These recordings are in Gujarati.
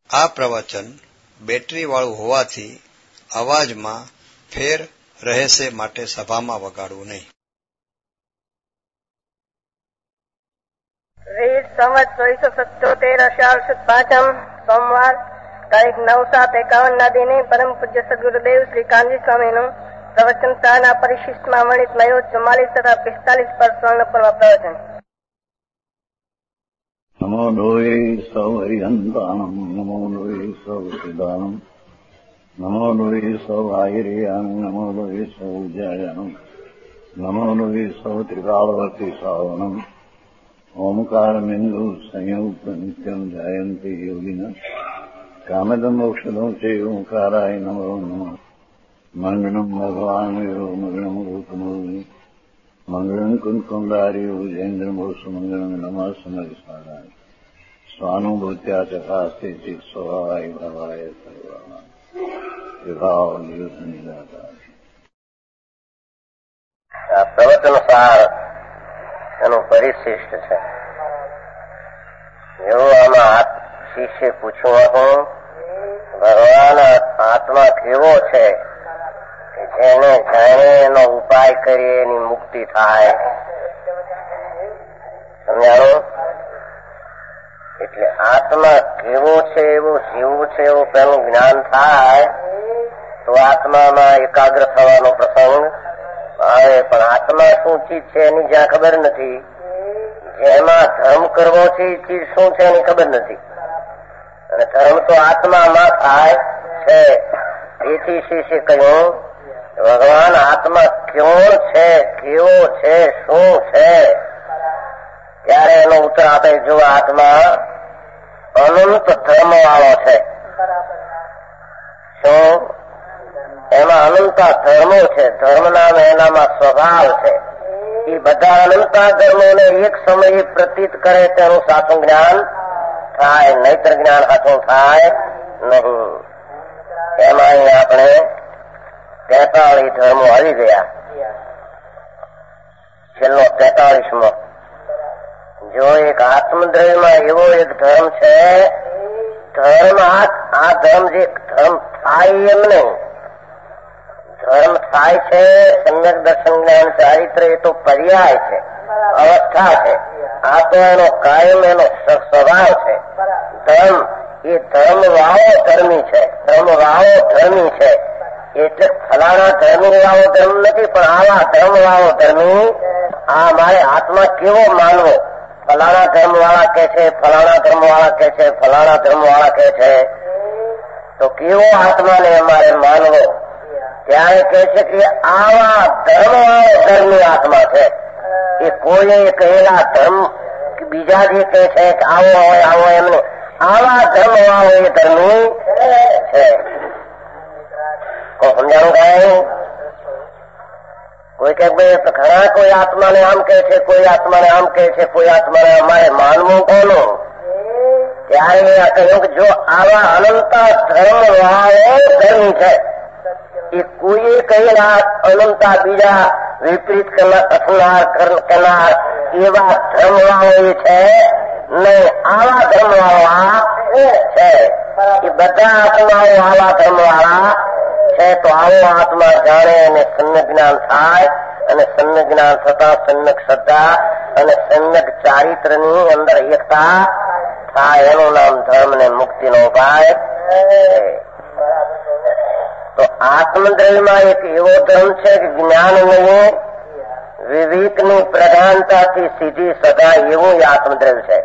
આ પ્રવચન બેટરીવાળું હોવાથી અવાજમાં ફેર રહેશે, માટે સભામાં વગાડવું નહીં. સંવત 1977 અષાઢ સુદ 5 સોમવાર તારીખ 9/7/51 ના દિને પરમ પૂજ્ય સદગુરુદેવ શ્રી કાનજી સ્વામીનું પ્રવચન શાળાના પરિશિષ્ટમાં વર્ણિત મયો 44 તથા 45 પર સ્વર્ણપૂર્વ પ્રવચન. નમો લોહી સૌ હરિહંતાણમ, નમો લોહી સૌ સિદ્ધાણમ, નમો લોહી સૌ આયર્યાન, નમો લોહી સૌ જયાનમ, નમો લોહી સૌ ત્રિકાળવતી સાવનમ, ઓમકારમિંદુ સંયુક્ત નિત્યમ જયંતિ યોગિન કામદમ મોક્ષદમ છે ઓંકારાય નમો નમઃ. મંગળમ ભગવાન વિરો મંગળમ રૂપમૂર્તિ મંગળમ કુંકુંડારી ઉજેન્દ્રમોષ મંગળમ નમઃ સમરિસારાય સ્વાનુભૂત્યા ચકાસ્તે ચિત સ્વભાવાય ભાવાય સર્વા વિભાવ નિયુત નિરાકાર. પ્રવચન સાર એનું પરિશિષ્ટ છે. એવું આમાં શિષ્ય પૂછ્યું હતું, ભગવાન આત્મા કેવો છે કે જેને જાણે એનો ઉપાય કરીએ એની મુક્તિ થાય? સમજાણું? એટલે આત્મા કેવો છે, એવું જીવવું છે એવું પેલું જ્ઞાન થાય તો આત્મામાં એકાગ્ર થવાનો પ્રસંગ આવે. પણ આત્મા શું ચીજ છે એની જ્યાં ખબર નથી, જેમાં ધર્મ કરવો છે એ ચીજ શું છે એની ખબર નથી. અને ધર્મ તો આત્મામાં થાય છે. એથી શિષ્ય કહ્યું, ભગવાન આત્મા ક્યો છે, કેવો છે, શું છે? ત્યારે એનો ઉત્તર આપે, જો આત્મા અનંત ધર્મ વાળો છે. શું? એમાં અનંતા ધર્મો છે. ધર્મ નામ એનામાં સ્વભાવ છે. એ બધા અનંતા ધર્મોને એક સમયે પ્રતીત કરે તેનું સાચું જ્ઞાન થાય, નહીતર જ્ઞાન સાચું થાય નહીં. એમાં આપણે 43 ધર્મો આવી ગયા. છેલ્લો 43મો. જો એક આત્મદ્રવ્યમાં એવો એક ધર્મ છે, ધર્મ આ ધર્મ જે ધર્મ થાય એમ નહીં, ધર્મ થાય છે સમ્યક દર્શન જ્ઞાન ચારિત્ર એ તો પર્યાય છે, અવસ્થા છે. આ તો એનો કાયમ એનો સ્વભાવ છે. ધર્મ એ ધર્મ વાળો ધર્મી છે, ધર્મ વાળો ધર્મી છે. એટલે ફલાણા ધર્મી વાળો ધર્મ નથી, પણ આવા ધર્મ વાળો ધર્મી. આ મારે આત્મા કેવો માનવો? ફલાણા ધર્મ વાળા કે છે, ફલાણા ધર્મ વાળા કે છે, ફલાણા ધર્મ વાળા કે છે, તો કેવો આત્માને અમારે માનવો? ત્યારે કહે છે કે આવા ધર્મ વાળો ધર્મી આત્મા છે. એ કોઈ કહેલા ધર્મ બીજા જે કહે છે કે આવો હોય આવો એમને, આવા ધર્મ વાળો એ ધર્મી છે. સમજાણું કાંઈ? કોઈ કે ભાઈ ઘણા કોઈ આત્માને આમ કહે છે, કોઈ આત્માને આમ કહે છે, કોઈ આત્માને અમારે માનવું કોનું? ત્યારે કહ્યું કે જો આવા અનંતા ધર્મ વાળો ધર્મી છે, એ કોઈ કહેલા અનંતા બીજા વિપરીત કરનાર એવા ધર્મ વાળો છે નહીં, આવા ધર્મ વાળા છે. એ બધા આત્માઓ આવા ધર્મ વાળા છે. તો આવો આત્મા જાણે અને સમ્યક જ્ઞાન થાય, અને સમ્યક જ્ઞાન થતા સમ્યક શ્રદ્ધા અને સમ્યક ચારિત્રની અંદર એકતા થાય, એનું નામ ધર્મ ને મુક્તિનો ઉપાય છે. તો આત્મદ્રવ્યમાં એક એવો ધર્મ છે કે જ્ઞાન નહીં, વિવેકની પ્રધાનતાથી સીધી સદા એવું આત્મદ્રવ્ય છે.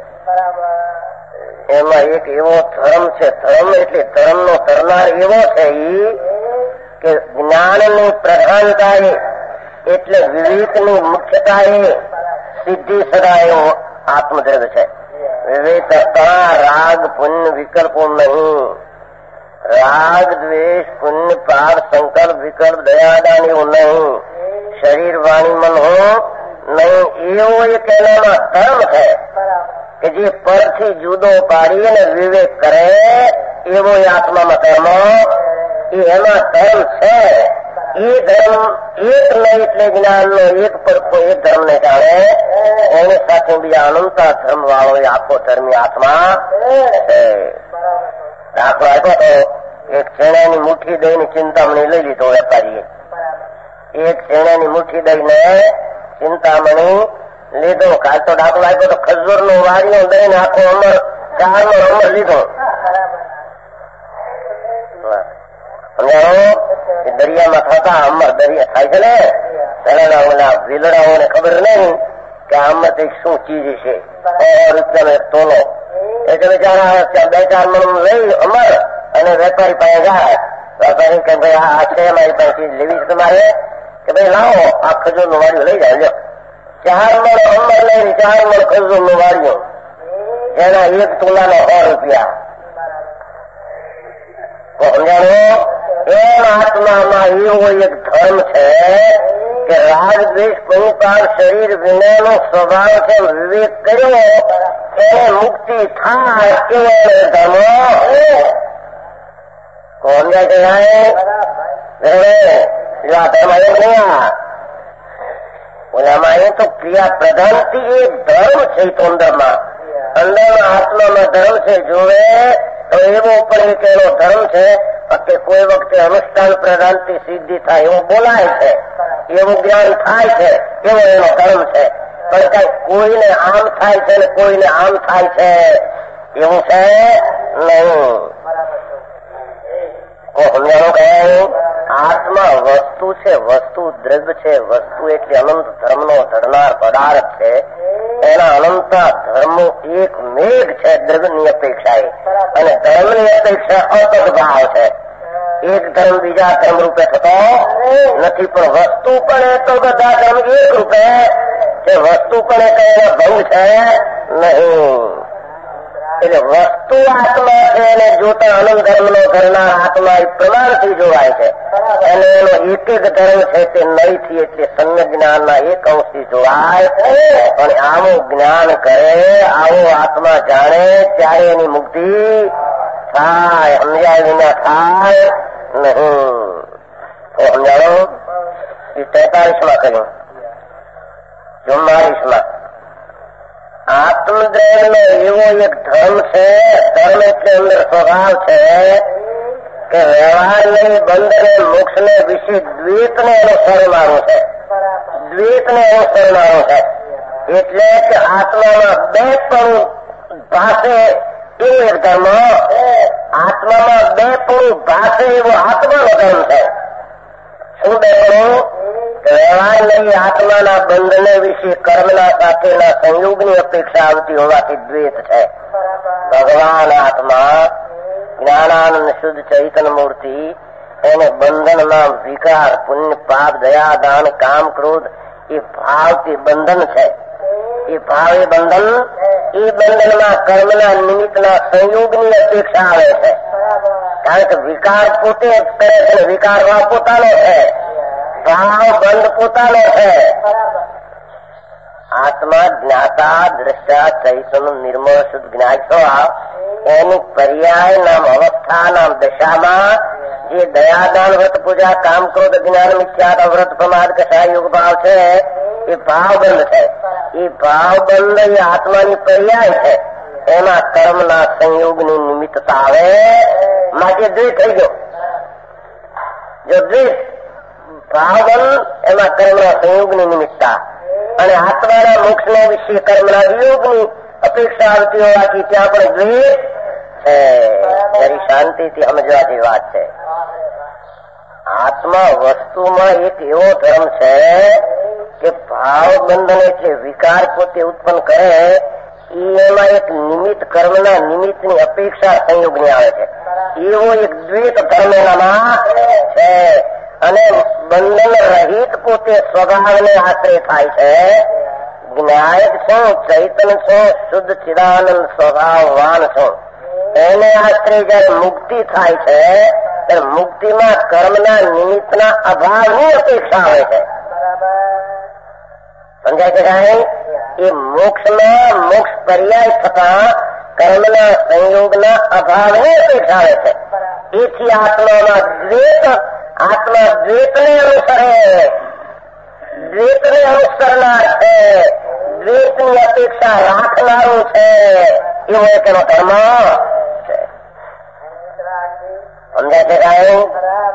એમાં એક એવો ધર્મ છે. ધર્મ એટલે ધર્મનો કરનાર એવો છે કે જ્ઞાનની પ્રધાનતા એટલે વિવેકની મુખ્યતા એ સીધી સદા એવું આત્મદ્રવ્ય છે. વિવેક રાગ પુણ્ય વિકલ્પો નહીં, રાગ દ્વેષ પુણ્ય પાપ સંકલ્પ વિકલ્પ દયાદાન એવું નહીં, શરીર વાણી મન હો નહીં, એવો એક એનામાં ધર્મ છે કે જે પરથી જુદો પાડી અને વિવેક કરે એવો આત્મામાં ધર્મ, એ એમાં ધર્મ છે. એ ધર્મ એક નહીં એટલે જ્ઞાનનો એક પડખો એક ધર્મ ને જાણે, એની સાથે બીજા અનંતા ધર્મ વાળો આખો ધર્મી આત્મા છે. દાખલો આપ્યો તો એક ચેણાની મુઠ્ઠી દઈને ચિંતામણી લઈ લીધો વેપારીએ. એક ચેણાની મુઠ્ઠી દઈને ચિંતામણી લીધો. કાલ તો દાખલો આપ્યો તો ખજૂરનો વાળીઓ દઈને આખો અમર 4નો અમર લીધો. દરિયામાં થતા અમર દરિયા થાય છે ને, પેલા ઓલા વીલડાઓને ખબર નહીં કે અમર શું ચીજ છે. 100 રૂપિયાનો એક તોલો. એટલે બિચારા 2-4 મણ લઈ અમર અને વેપારી પાસે જાય. વેપારી કે ભાઈ આ છે મારી પાસે ચીજ લેવી છે તમારે, કે ભાઈ લાવો આ ખજૂરનું વાળીઓ લઈ જાય. 4 મણ અમર લઈને 4 મણ ખજૂરનું વાળીઓ, જેના 1 તોલાનો 100 રૂપિયા. સમજાણો? એમ આત્મામાં એવો એક ધર્મ છે કે રાગ દ્વેષ કંકાળ શરીર વિનાનો સ્વભાવ છે. વિવેક કર્યો એને મુક્તિ થાય એવો ધર્મ. સમજાય છે? આ ધર્મ આવ્યો નહીં. ઓલામાં એ તો ક્રિયા પ્રધાનથી એક ધર્મ છે. તો અંદરમાં આત્મામાં ધર્મ છે. જોવે તો એવો પણ એક એનો ધર્મ છે કે કોઈ વખતે અનુષ્ઠાન પ્રધાનથી સિદ્ધિ થાય એવું બોલાય છે, એવું જ્ઞાન થાય છે, એવો એનો ધર્મ છે. પણ કઈ કોઈને આમ થાય છે ને કોઈને આમ થાય છે એવું છે નહીં. સમજાણું કઈ? આત્મા વસ્તુ છે, વસ્તુ દ્રવ્ય છે. વસ્તુ એટલે અનંત ધર્મનો ધરનાર પદાર્થ છે. એના અનંત ધર્મ એક મેઘ છે દ્રવ્યની અપેક્ષાએ, અને ધર્મની અપેક્ષા અતદ ભાવ છે. એક ધર્મ બીજા ધર્મ રૂપે થતો નથી, પણ વસ્તુ પણ એ તો બધા ધર્મ એક રૂપે છે. વસ્તુ પણ એ કઈ ભંગ છે નહીં. એટલે વસ્તુ આત્મા છે એને જોતા અનંત ધર્મનો ધરનાર આત્મા એ પ્રમાણથી જોવાય છે. અને એનો એક એક ધર્મ છે તે નહીંથી એટલે સમ્યક જ્ઞાનના એક અંશથી જોવાય. અને આવું જ્ઞાન કરે, આવો આત્મા જાણે ત્યારે એની મુક્તિ થાય. સમજાય વિના થાય નહીં. સમજાણો? એ 43માં કહ્યું. 44માં આત્મદ્રવ્યનો એવો એક ધર્મ છે. ધર્મ એટલે અંદર સ્વભાવ છે કે વ્યવહારને બંધને મોક્ષને વિશે દ્વૈતને અનુસરનારું છે. દ્વૈતને અનુસરનારું છે એટલે કે આત્મામાં બે પણ ભાષે એવો એક ધર્મ. આત્મામાં બે પણ ભાષે એવો આત્માનો ધર્મ છે. શું બે પણ? વ્યવહાર નહીં, આત્માના બંધને વિશે કર્મના સાથેના સંયોગની અપેક્ષા આવતી હોવાથી દ્વૈત છે. ભગવાન આત્મા જ્ઞાનાનંદ શુદ્ધ ચૈતન્ય મૂર્તિ, એને બંધનના વિકાર પુણ્ય પાપ દયા દાન કામ ક્રોધ એ ભાવથી બંધન છે. એ ભાવ એ બંધનમાં કર્મના નિમિત્તના સંયોગની અપેક્ષા આવે છે. કારણ કે વિકાર પોતે કરે છે, વિકારમાં પોતાનો છે, ભાવ બંધ પોતાનો છે. આત્મા જ્ઞાતા દ્રષ્ટા ચૈતન્ય નિર્મળ શુદ્ધ જ્ઞાતા એની પર્યાય નામ અવસ્થા નામ દશામાં જે દયાદાન વ્રત પૂજા કામ ક્રોધ જ્ઞાન મિથ્યા વ્રત પ્રમાદ કશા યોગ ભાવ છે એ ભાવ બંધ છે. એ ભાવ બંધ એ આત્માની પર્યાય છે. એમાં કર્મના સંયોગની નિમિત્તતા આવે માટે દ્વેષ થઈ ગયો. જો દ્વેષ ભાવબંધ એમાં કર્મના સંયોગની નિમિત્તતા અને આત્માના મોક્ષને વિશે કર્મના વિયોગની અપેક્ષા આવતી હોવાથી ત્યાં પણ દ્વેષ છે. જરી શાંતિથી સમજવા જેવી વાત છે. આત્મા વસ્તુમાં એક એવો ધર્મ છે કે ભાવ બંધન એટલે વિકાર પોતે ઉત્પન્ન કરે એમાં એક નિમિત્ત કર્મના નિમિત્તની અપેક્ષા સંયોગની આવે છે. એવો એક દ્વૈત ધર્મ એનામાં છે. અને બંધન રહિત પોતે સ્વભાવને આશ્રય થાય છે. જ્ઞાયક છું, ચૈતન્ય છું, શુદ્ધ ચિદાનંદ સ્વભાવવાન છું. એને આશ્રય જયારે મુક્તિ થાય છે ત્યારે મુક્તિમાં કર્મના નિમિત્તના અભાવની અપેક્ષા આવે છે. સમજાય છે કાંઈ? એ મોક્ષમાં મોક્ષ પર્યાય થતા કર્મના સંયોગના અભાવની અપેક્ષા આવે છે. એથી આત્મામાં દ્વૈત, આત્મા દ્વૈતને અનુસરે, દ્વૈતને અનુસરનાર છે, દ્વૈતની અપેક્ષા રાખનારું છે. એવો એક એનો ધર્મ છે. સમજાય છે કાંઈ?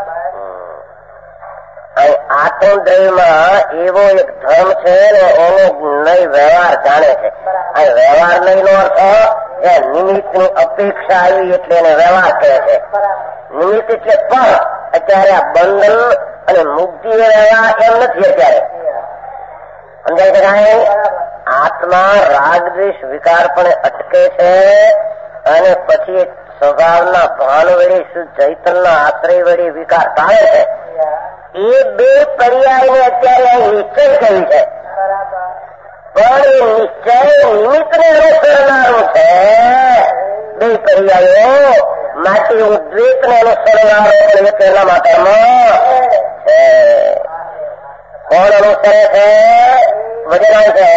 આત્મદ્રવ્યમાં એવો એક ધર્મ છે ને એનો નહીં વ્યવહાર જાણે છે. આ વ્યવહાર નહીં નો અર્થ એ નિમિત્તની અપેક્ષા આવી એટલે એને વ્યવહાર કહે છે. નિમિત્ત એટલે પણ અત્યારે આ બંધન અને મુક્તિ એ વ્યવહાર એમ નથી અત્યારે. સમજાય છે કાંઈ? આત્મા રાગ દ્વેષ વિકાર પણ અટકે છે અને પછી સ્વભાવના ભાન વળી શુદ્ધ ચૈતનના આશ્રય વળી વિકાર ટાળે છે. એ બે પર્યાયને અત્યારે નિશ્ચય કહ્યું છે. પણ એ નિશ્ચય નિમિત્તને અનુસરનારું છે. બે પર્યાયો માટે ઉદ્વેતને અનુસરનારો તેના માટેમાં છે. કોણ અનુસરે છે? વજનાંશ છે.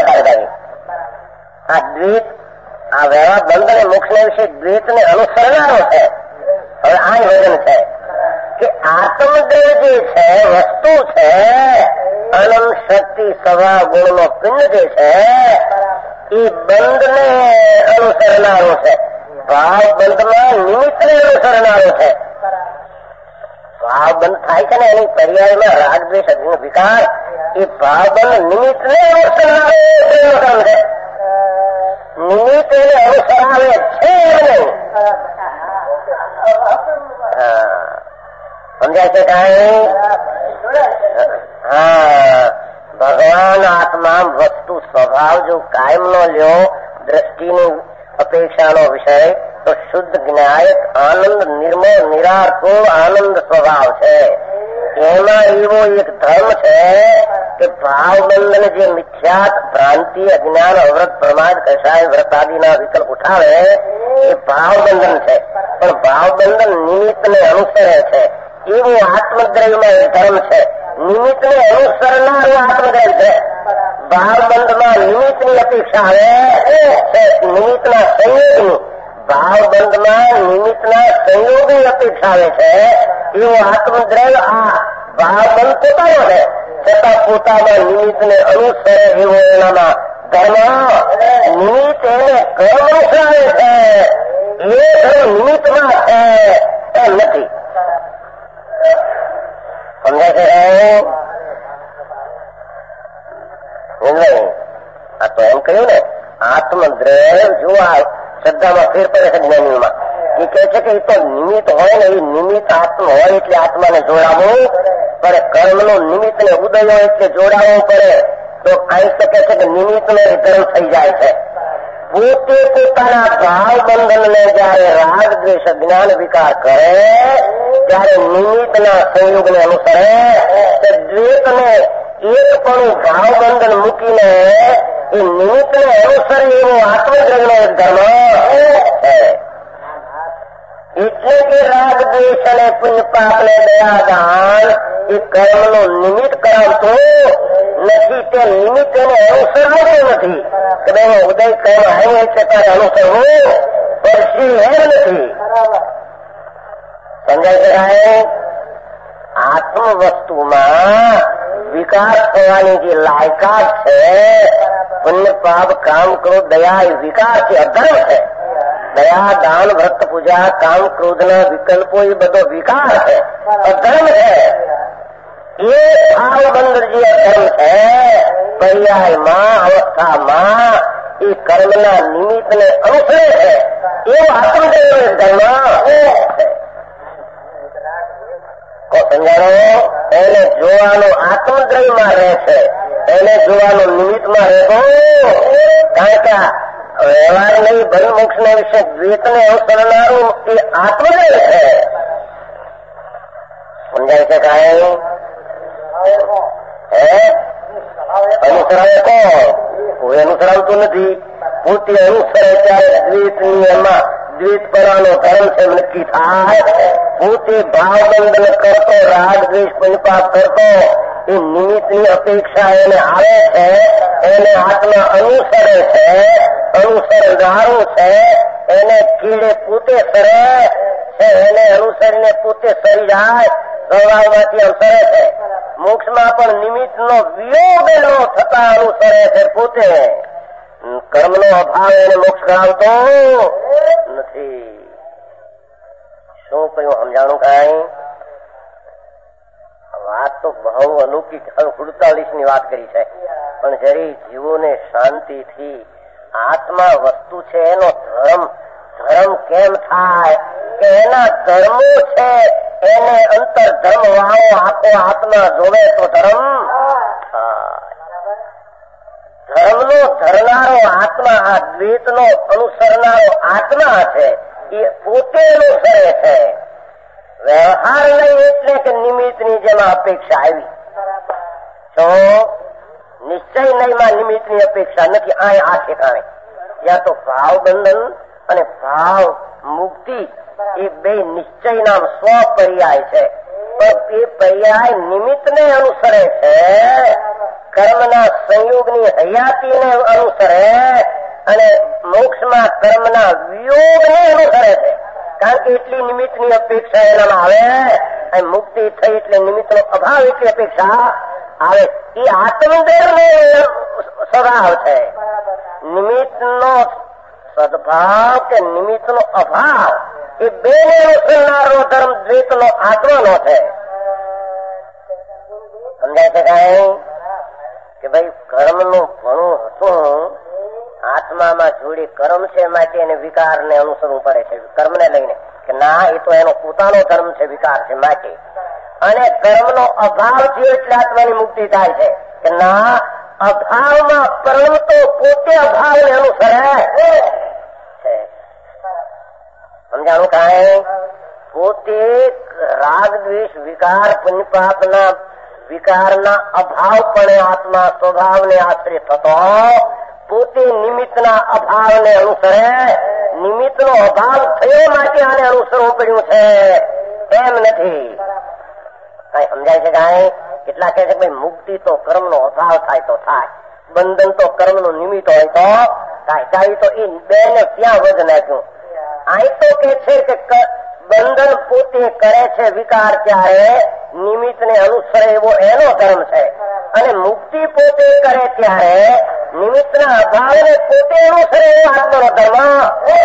આ દ્વૈત આ વ્યવહાર બંધ અને મોક્ષના વિશે દ્વૈતને અનુસરનારો છે. હવે આ વજન છે કે આત્મદેવ જે છે વસ્તુ છે, અનંત શક્તિ સવા ગુણનો પિંડ જે છે એ બંધને અનુસરનારો છે. ભાવ બંધમાં નિમિત્તને અનુસરનારો છે. ભાવ બંધ થાય છે ને એની પર્યાયમાં રાગ દ્વેષ અગ્નિ વિકાર એ ભાવ બંધ નિમિત્તને અનુસરનારો છે. નિમિત્ત એને અનુસરાવે છે નહીં. સમજાય છે કાંઈ? હા, ભગવાન આત્મા વસ્તુ સ્વભાવ જો કાયમ નો લ્યો દ્રષ્ટિની અપેક્ષાનો વિષય તો શુદ્ધ જ્ઞાયક આનંદ નિર્મળ નિરાકુળ આનંદ સ્વભાવ છે. એમાં એવો એક ધર્મ છે કે ભાવબંધન જે મિથ્યાત ભ્રાંતિ અજ્ઞાન અવૃત પ્રમાદ કષાય વ્રતાદિના વિકલ્પ ઉઠાવે એ ભાવબંધન છે. પણ ભાવબંધન નિમિત્તને અનુસરે છે. એવું આત્મદ્રવ્યમાં એક ધર્મ છે. નિમિત્તને અનુસરનારું આત્મદ્રવ્ય છે. ભાવબંધમાં નિમિત્તની અપેક્ષા આવે છે. નિમિત્તના સંયોગની ભાવબંધમાં નિમિત્તના સંયોગની અપેક્ષા આવે છે. એવું આત્મદ્રવ્ય આ ભાવબંધ પોતાનો છે. છતાં પોતાના નિમિત્તને અનુસરે એવો એનામાં ધર્મ. નિમિત્ત એને કર્મ અનુસરે છે. એ ધર્મ નિમિત્તમાં છે એમ નથી. સમજાય છે? આ તો એમ કહ્યું ને આત્મદ્રવ્ય જો આ શ્રદ્ધામાં ફેર પડે છે જ્ઞાનીઓમાં. એ કહે છે કે એ તો નિમિત્ત હોય ને એ નિમિત્ત આત્મા હોય એટલે આત્માને જોડાવવું પડે. કર્મનો નિમિત્તને ઉદય હોય એટલે જોડાવવું પડે. તો કહી શકે છે કે નિમિત્તનો ધર્મ થઈ જાય છે. પોતે પોતાના ભાવ બંધનને જયારે રાગ દ્વેષ જ્ઞાન વિકાર કરે ત્યારે નિમિત્તના સંયોગને અનુસરે. દ્વૈતને એક પણ ભાવ બંધન મૂકીને એ નિમિત્તને અનુસરે એવો આત્મદ્રવ્યનો એક ધર્મ છે. એટલે કે રાગ દ્વેષ અને પુણ્ય પાપને દયા દાન એ કર્મનો નિમિત્ત કરાવતો નથી. તે નિમિત્ત એને અનુસરવાનું નથી કે ભાઈ ઉદય કર્મ આવ્યો છે ત્યારે અનુસરવું પડશે એમ નથી. સમજાય છે? આત્મ વસ્તુમાં વિકાસ થવાની જે લાયકાત છે પુણ્ય પાપ કામ ક્રોધ દયા એ વિકાર છે, અધર્મ છે. દયા દાન વ્રત પૂજા કામ ક્રોધના વિકલ્પો એ બધો વિકાર છે, અધર્મ છે. એ ભાવબંધ જે અધર્મ છે પર્યાયમાં અવસ્થામાં એ કર્મના નિમિત્તને અનુસરે છે. એવું આત્મદેવ ધર્મ સમજાણો. એને જોવાનું આત્મદ્રવ્યમાં રહે છે. એને જોવાનું નિમિત્તમાં રહેતો. કારણ કે વ્યવહાર નહીં બંધ મોક્ષના વિશે દ્વૈતને અનુસરનારું એ આત્મદ્રવ્ય છે. સમજાય છે કાંઈ? અનુસરાવે કોણ? કોઈ અનુસરાવતું નથી. પોતે અનુસરે ત્યારે દ્વૈતની એમાં દ્વૈતપણાનો ધર્મ છે નક્કી થાય. પોતે ભાવબંધન કરતો રાગ દ્વેષ પુણ્યપાપ કરતો એ નિમિત્તની અપેક્ષા એને આવે છે. એને આત્મા અનુસરે છે, અનુસરનારું છે. એને કીડે પોતે સરે છે. એને અનુસરીને પોતે સરી જાય સ્વભાવમાંથી અનુસરે છે. મોક્ષમાં પણ નિમિત્તનો વિયોગ એનો થતા અનુસરે છે. પોતે કર્મનો અભાવ એને મોક્ષ કરાવતો નથી. શું કહ્યું સમજાણું કાંઈ? વાત તો બહુ અલૌકિક 47 વાત કરી છે, પણ જરી જીવોને શાંતિથી આત્મા વસ્તુ છે એનો ધર્મ કેમ થાય કે એના ધર્મો છે એને અંતર ધર્મ વાળો આખો આત્મા જોવે તો ધર્મ ધર્મનો ધરનારો આત્મા, આ દ્વૈતનો અનુસરનારો આત્મા છે એ પોતે અનુસરે છે. વ્યવહાર નહીં એટલે કે નિમિત્તની જેમાં અપેક્ષા આવી તો નિશ્ચય નહીંમાં નિમિત્તની અપેક્ષા નથી. આ ઠેકાણે યા તો ભાવ બંધન અને ભાવ મુક્તિ એ બે નિશ્ચયના સ્વપર્યાય છે, પણ એ પર્યાય નિમિત્તને અનુસરે છે, કર્મના સંયોગની હયાતીને અનુસરે અને મોક્ષમાં કર્મના વિયોગને અનુસરે છે. કારણ કે એટલી નિમિત્તની અપેક્ષા એનામાં આવે, અને મુક્તિ થઈ એટલે નિમિત્તનો અભાવ એટલી અપેક્ષા આવે. એ આત્મદેવનો સ્વભાવ છે. નિમિત્તનો સદભાવ કે નિમિત્તનો અભાવ એ બેને અનુસરનારો ધર્મ દ્વૈતનો આત્માનો છે. સમજાય છે કઈ કે ભાઈ કર્મનું ઘણું હતું, આત્મામાં જોડે કર્મ છે માટે એને વિકારને અનુસરવું પડે છે, કર્મને લઈને કે ના એ તો એનો પોતાનો ધર્મ છે, વિકાર છે માટે. અને કર્મનો અભાવ થયો એટલે આત્માની મુક્તિ થાય છે કે ના અભાવમાં પરમ તો પોતે અભાવને અનુસરે છે. સમજાણું કાંઈ? પોતે રાગ દ્વેષ વિકાર પુણ્યપાપના વિકારના અભાવપણે આત્મા સ્વભાવને આશ્રિત થતો પોતે નિમિત્તના અભાવને અનુસરે. નિમિત્તનો અભાવ થયો માટે આને અનુસરવું પડ્યું છે એમ નથી. કઈ સમજાય છે કાંઈ? કેટલા કહે છે કે મુક્તિ તો કર્મનો અભાવ થાય તો થાય, બંધન તો કર્મનું નિમિત્ત હોય તો થાય. ચાલી તો એ બે ને ક્યાં વધ નાખ્યું? અહીં તો કે છે કે બંધન પોતે કરે છે વિકાર ત્યારે નિમિત્તને અનુસરે એવો એનો ધર્મ છે, અને મુક્તિ પોતે કરે ત્યારે નિમિત્તના અભાવને પોતે અનુસરે એવો આત્માનો ધર્મ છે.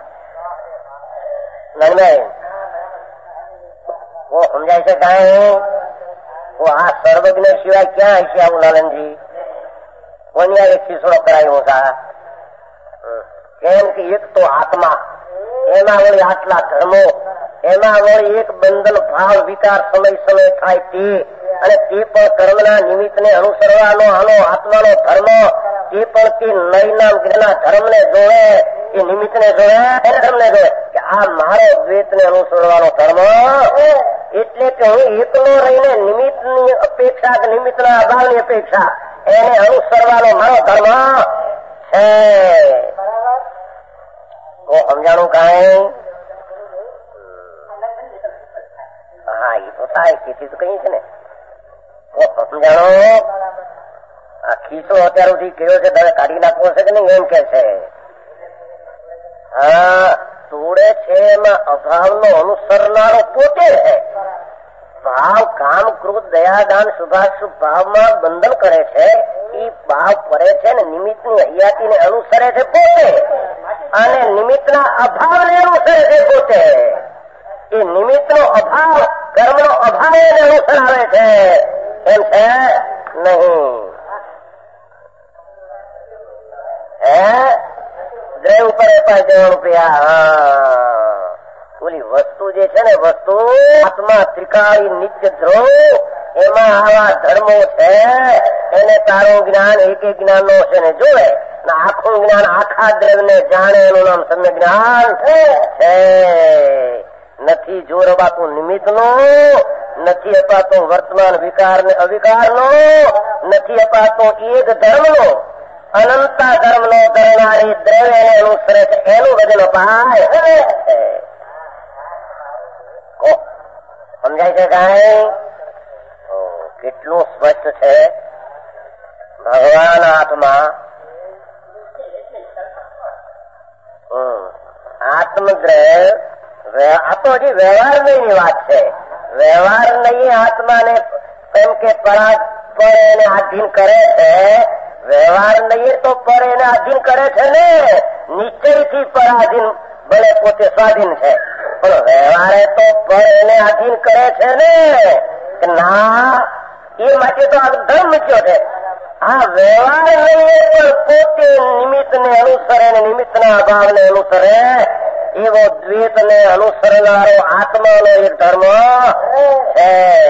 સમજાય છે કાંઈ? આ સર્વજ્ઞ સિવાય ક્યાં હશે આવું લાલનજી? કોની આ એક ખીસડો કરાયો હતા? કેમ કે એક તો આત્મા, એમાં વળી આટલા ધર્મો, એમાં વળી એક બંધન ભાવ વિકાર સમય થાય તે, અને તે પણ કર્મના નિમિત્તને અનુસરવાનો આનો આત્માનો ધર્મ, તે પણ તે નયના ધર્મને જોડે, એ નિમિત્તને જોડે, એને ધર્મને જોડે કે આ મારો દ્વૈતને અનુસરવાનો ધર્મ. એટલે કે હું એકલો રહીને નિમિત્તની અપેક્ષા કે નિમિત્તના અભાવની અપેક્ષા એને અનુસરવાનો મારો ધર્મ છે. સમજાણું કાંઈ? હા એ તો થાય, તેથી તો કઈ છે ને. સમજાણો? આ ખીસો અત્યાર સુધી કયો છે તમે કાઢી નાખવો છે કે નહીં એમ કે છે. હા તોડે છે એમાં અભાવનો અનુસરનારો પોતે છે. ભાવ કામ ક્રોધ દયા દાન શુભાશુભ ભાવમાં બંધન કરે છે, એ ભાવ કરે છે ને નિમિત્તની હયાતીને અનુસરે છે પોતે, અને નિમિત્તના અભાવને અનુસરે છે પોતે. એ નિમિત્તનો અભાવ કર્મનો અભાવ એને અનુસરાવે છે એમ છે નહીં. ગ્રહ ઉપર રૂપિયા ઓલી વસ્તુ જે છે ને, વસ્તુ આત્મા ત્રિકાળી નિત્ય ધ્રુવ, એમાં આવા ધર્મો છે, એને તારું જ્ઞાન એક જ્ઞાન નો છે ને જોવે, આખું જ્ઞાન આખા દ્રવ્યને જાણે, એનું નામ સમ્ય જ્ઞાન છે. નથી જોર અપાતું નિમિત્તનું, નથી અપાતું વર્તમાન વિકાર ને અવિકારનો, નથી અપાતો એક ધર્મનો, અનંતા ધર્મનો ધરનારી દ્રવ્યને અનુસરે છે એનું વજન અપાય. સમજાય છે કાંઈ? કેટલું સ્પષ્ટ છે. ભગવાન આત્મા આત્મદ્રવ્ય, આ તો હજી વ્યવહાર ની વાત છે. વ્યવહાર નહીં આત્માને એમ કે પર એને આધીન કરે છે. વ્યવહાર નહીં તો પર એને આધીન કરે છે ને, નિશ્ચયથી પરાધીન ભલે પોતે સ્વાધીન છે, પણ વ્યવહારે તો પર એને આધીન કરે છે ને કે ના, એ માટે તો આ ધર્મ મૂક્યો છે. આ વ્યવહાર નહીં પણ પોતે નિમિત્તને અનુસરે ને નિમિત્તના અભાવને અનુસરે એવો દ્વૈતને અનુસરનારો આત્માનો એક ધર્મ છે.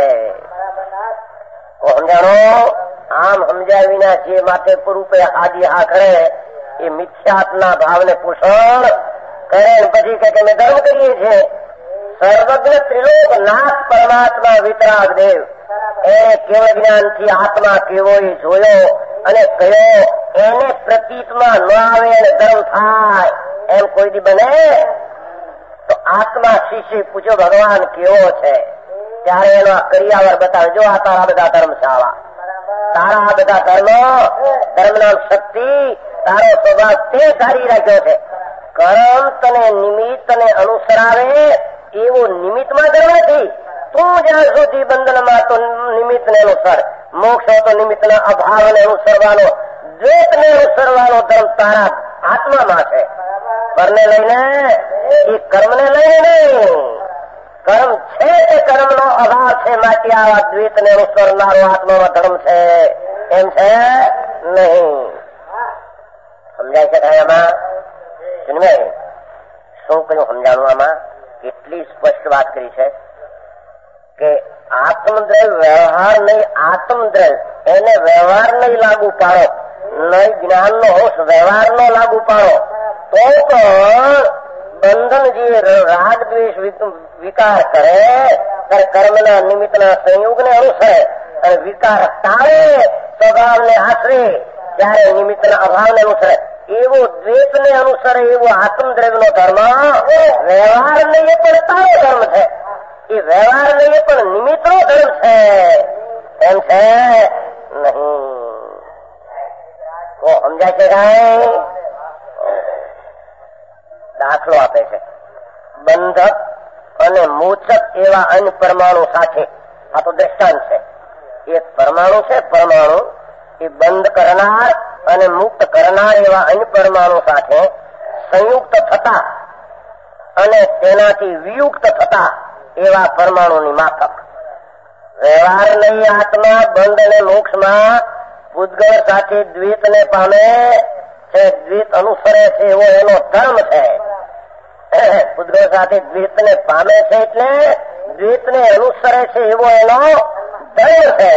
સમજાણો? આમ સમજ્યા વિના જે માથે રૂપે આદિ હા કરે એ મિથ્યાત્મના ભાવને પોષણ કરે પછી કે અમે ધર્મ કરીએ છીએ. સર્વજ્ઞ ત્રિલોક નાથ પરમાત્મા વિતરાગ દેવ એને કેવળ જ્ઞાનથી આત્મા કેવો એ જોયો અને કયો એને પ્રતીતમાં ન આવે અને ધર્મ થાય એમ કોઈ દી બને? તો આત્મા શિષ્ય પૂછ્યો ભગવાન કેવો છે? ત્યારે એનો આ કરિયાવર બતાવે. જો આ તારા બધા ધર્મ છે, આવા તારા આ બધા ધર્મ નામ શક્તિ તારો સ્વભાવ તે ધારી રાખ્યો છે. કર્મ તને નિમિત્તને અનુસરાવે એવો નિમિત્તમાં ધર્મ નથી. તું જ્યાં સુધી બંધનમાં તો નિમિત્તને અનુસર, મોક્ષ તો નિમિત્તના અભાવને અનુસરવાનો, દ્વૈતને અનુસરવાનો ધર્મ તારા આત્મામાં છે. પરને લઈને એ કર્મને લઈને નહીં. કર્મ છે તે કર્મનો અભાવ છે, માટે આવા દ્વૈતને અનુસરનારો આત્માનો ધર્મ છે એમ છે નહીં. સમજાય છે કાંઈ આમાં? શું કયું સમજાણું આમાં? કેટલી સ્પષ્ટ વાત કરી છે કે આત્મદ્રવ્ય વ્યવહાર નહીં, આત્મદ્રવ્ય એને વ્યવહાર નહીં લાગુ પાડો, નહીં જ્ઞાનનો હોશ વ્યવહારનો લાગુ પાડો તો પણ બંધન જે રાગ દ્વેષ વિકાર કરે ત્યારે કર્મના નિમિત્તના સંયોગને અનુસરે અને વિકાર ટાળે, સ્વભાવને આશરે ત્યારે નિમિત્તના અભાવને અનુસરે. એવો દ્વૈતને અનુસરે એવો આત્મદ્રવ્યનો ધર્મ વ્યવહાર નહીં એ પણ તારો ધર્મ છે. એ વ્યવહાર નહીં એ પણ નિમિત્તનો ધર્મ છે એમ છે નહીં. તો સમજાય છે કાંઈ? દાખલો આપે છે. બંધક અને મોચક એવા અન્ય પરમાણુ સાથે, આ તો દ્રષ્ટાંત છે. એક પરમાણુ છે, પરમાણુ એ બંધ કરનાર અને મુક્ત કરનાર એવા અન્ય પરમાણુ સાથે સંયુક્ત થતા અને તેનાથી વિયુક્ત થતા એવા પરમાણુની માફક. વ્યવહાર નહીં આત્મા બંધ અને મોક્ષમાં પૂતગળ સાથે દ્વૈતને પામે છે, દ્વૈત અનુસરે છે એવો એનો ધર્મ છે. પૂતગળ સાથે દ્વૈતને પામે છે એટલે દ્વૈતને અનુસરે છે એવો એનો ધર્મ છે.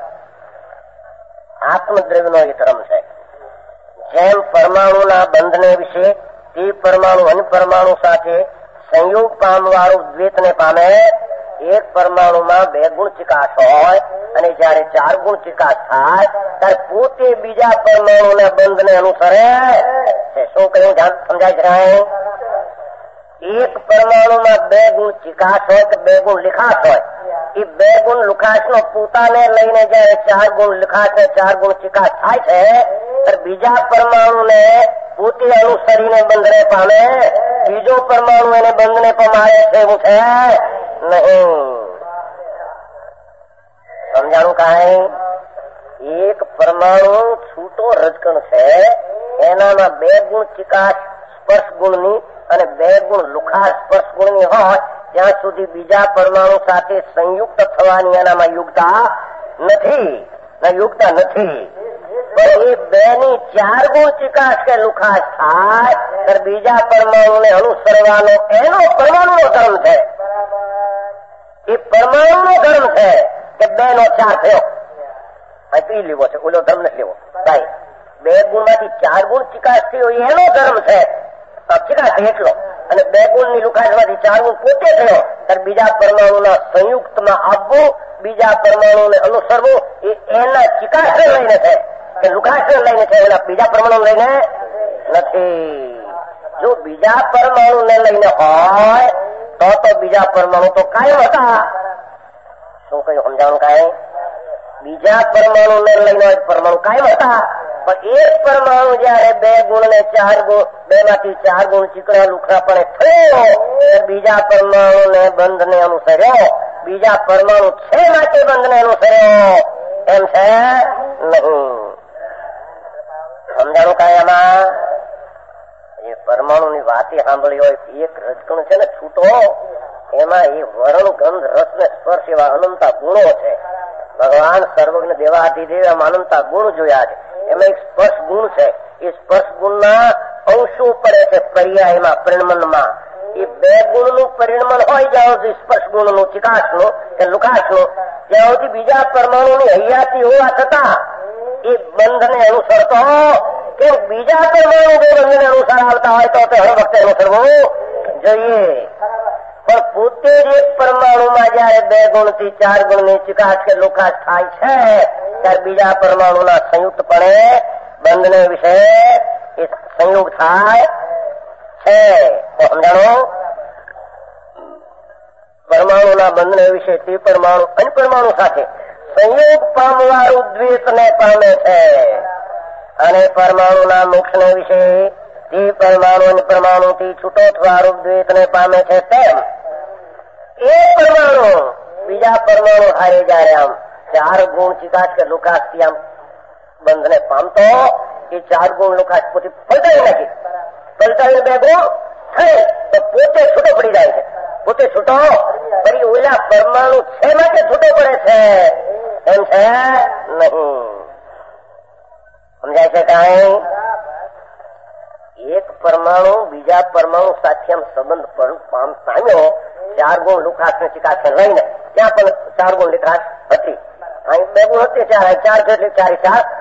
આત્મદ્રવ્યનો એ ધર્મ છે. જેમ પરમાણુના બંધને વિશે તે પરમાણુ અન્ય પરમાણુ સાથે સંયોગ પામવાળું દ્વૈતને પામે. એક પરમાણુમાં 2 ગુણ ચિકાસ હોય અને જયારે 4 ગુણ ચિકાસ થાય ત્યારે પોતે બીજા પરમાણુના બંધને અનુસરે છે. શું કહ્યું સમજાય છે? એક પરમાણુમાં 2 ગુણ ચિકાસ હોય કે 2 ગુણ લિખાસ હોય, એ 2 ગુણ લુખાસનો પોતાને લઈને જયારે 4 ગુણ લિખાસ ને 4 ગુણ ચિકાસ થાય છે ત્યારે બીજા પરમાણુને પોતે અનુસરીને બંધને પામે, બીજો પરમાણુ એને બંધને પમાડે છે એવું છે નહીં. સમજાણું કાંઈ? એક પરમાણુ છૂટો રજકણ છે, એનામાં 2 ગુણ ચિકાસ સ્પર્શ ગુણની અને 2 ગુણ લુખાસ સ્પર્શ ગુણની હોય ત્યાં સુધી બીજા પરમાણુ સાથે સંયુક્ત થવાની એનામાં યુક્તા નથી. પણ એ 2 ની 4 ગુણ ચિકાસ કે લુખાસ થાય ત્યારે બીજા પરમાણુને અનુસરવાનો એનો પરમાણુનો ધર્મ છે. એ પરમાણુનો ધર્મ છે કે 2 નો 4 થયો. પી લેવો છે, ઓલો ધર્મ નથી લેવો. ભાઈ 2 ગુણમાંથી 4 ગુણ ચિકાસ થયો એનો ધર્મ છે, ચિકાસ એટલો. અને 2 ગુણની લુખાસમાંથી 4 ગુણ પોતે થયો ત્યારે બીજા પરમાણુના સંયુક્તમાં આવવું, બીજા પરમાણુને અનુસરવું એ એના ચિકાસને લઈને છે કે લુખાસને લઈને છે, એના બીજા પરમાણુ લઈને નથી. જો બીજા પરમાણુને લઈને હોય તો બીજા પરમાણુ તો કાયમ હતા. શું કયું સમજાવવાનું? કાંઈ બીજા પરમાણુને લઈને પરમાણુ કાયમ હતા, પણ એક પરમાણુ જયારે 2 ગુણ ને 4 ગુણ, 2 માંથી 4 ગુણ ચીકણા લુખરાપણે થયો બીજા પરમાણુને બંધને અનુસર્યો. બીજા પરમાણુ છે માટે બંધને અનુસર્યો એમ છે નહીં. સમજાણું કાંઈ આમાં? એ પરમાણુની વાત સાંભળી હોય, એક રજકણ છે ને છૂટો એમાં એ વર્ણ ગંધ રસ ને સ્પર્શ એવા અનંતા ગુણો છે. ભગવાન સર્વજ્ઞ દેવાધિદેવ એમાં અનંતા ગુણ જોયા છે. એમાં એક સ્પર્શ ગુણ છે. એ સ્પર્શ ગુણના અંશો પડે છે પર્યાયમાં, પરિણમનમાં. એ બે ગુણનું પરિણમન હોય જ્યાં સુધી સ્પર્શ ગુણનું, ચિકાસનું કે લુકાસનું, જ્યાં સુધી બીજા પરમાણુની હૈયાતી હોવા છતાં એ બંધને અનુસરતો કે બીજા પરમાણુ જો બંધને અનુસાર આવતા હોય તો હર વખતે અનુસરવું જોઈએ. પણ પોતે જ એક પરમાણુમાં જયારે 2 ગુણથી 4 ગુણની ચિકાસ કે લુકાસ થાય છે ત્યારે બીજા પરમાણુના સંયુક્તપણે બંધને વિશે એ સંયોગ થાય છે. તો સમજાણો, પરમાણુના બંધને વિશે તે પરમાણુ અન્ય પરમાણુ સાથે સંયોગ પામવાળું દ્વૈતને પામે છે. અને પરમાણુના મોક્ષને વિશે તે પરમાણુ અને પરમાણુથી છૂટો થવારૂપ દ્વૈતને પામે છે. તેમ એ પરમાણુ બીજા પરમાણુ હારે જયારે આમ 4 ગુણ ચિકાસ કે લુકાસ થી આમ બંધને પામતો એ 4 ગુણ લુકાસ પોતે પલટાવી નાખી, પલટાવીને 2 ગુણ થઈ તો પોતે છૂટો પડી જાય છે. પોતે છૂટો ફરી ઓલા પરમાણુ છે માટે છૂટો પડે છે એમ છે નહીં. સમજાય છે કાંઈ? એક પરમાણુ બીજા પરમાણુ સાથે આમ સંબંધ પામ્યો 4 ગુણ લુકાસ ને ચિકાસ લઈને, ત્યાં પણ 4 ગુણ લુકાસ હતી, અહીં 2 ગુણ હતી, 4 છે એટલે 4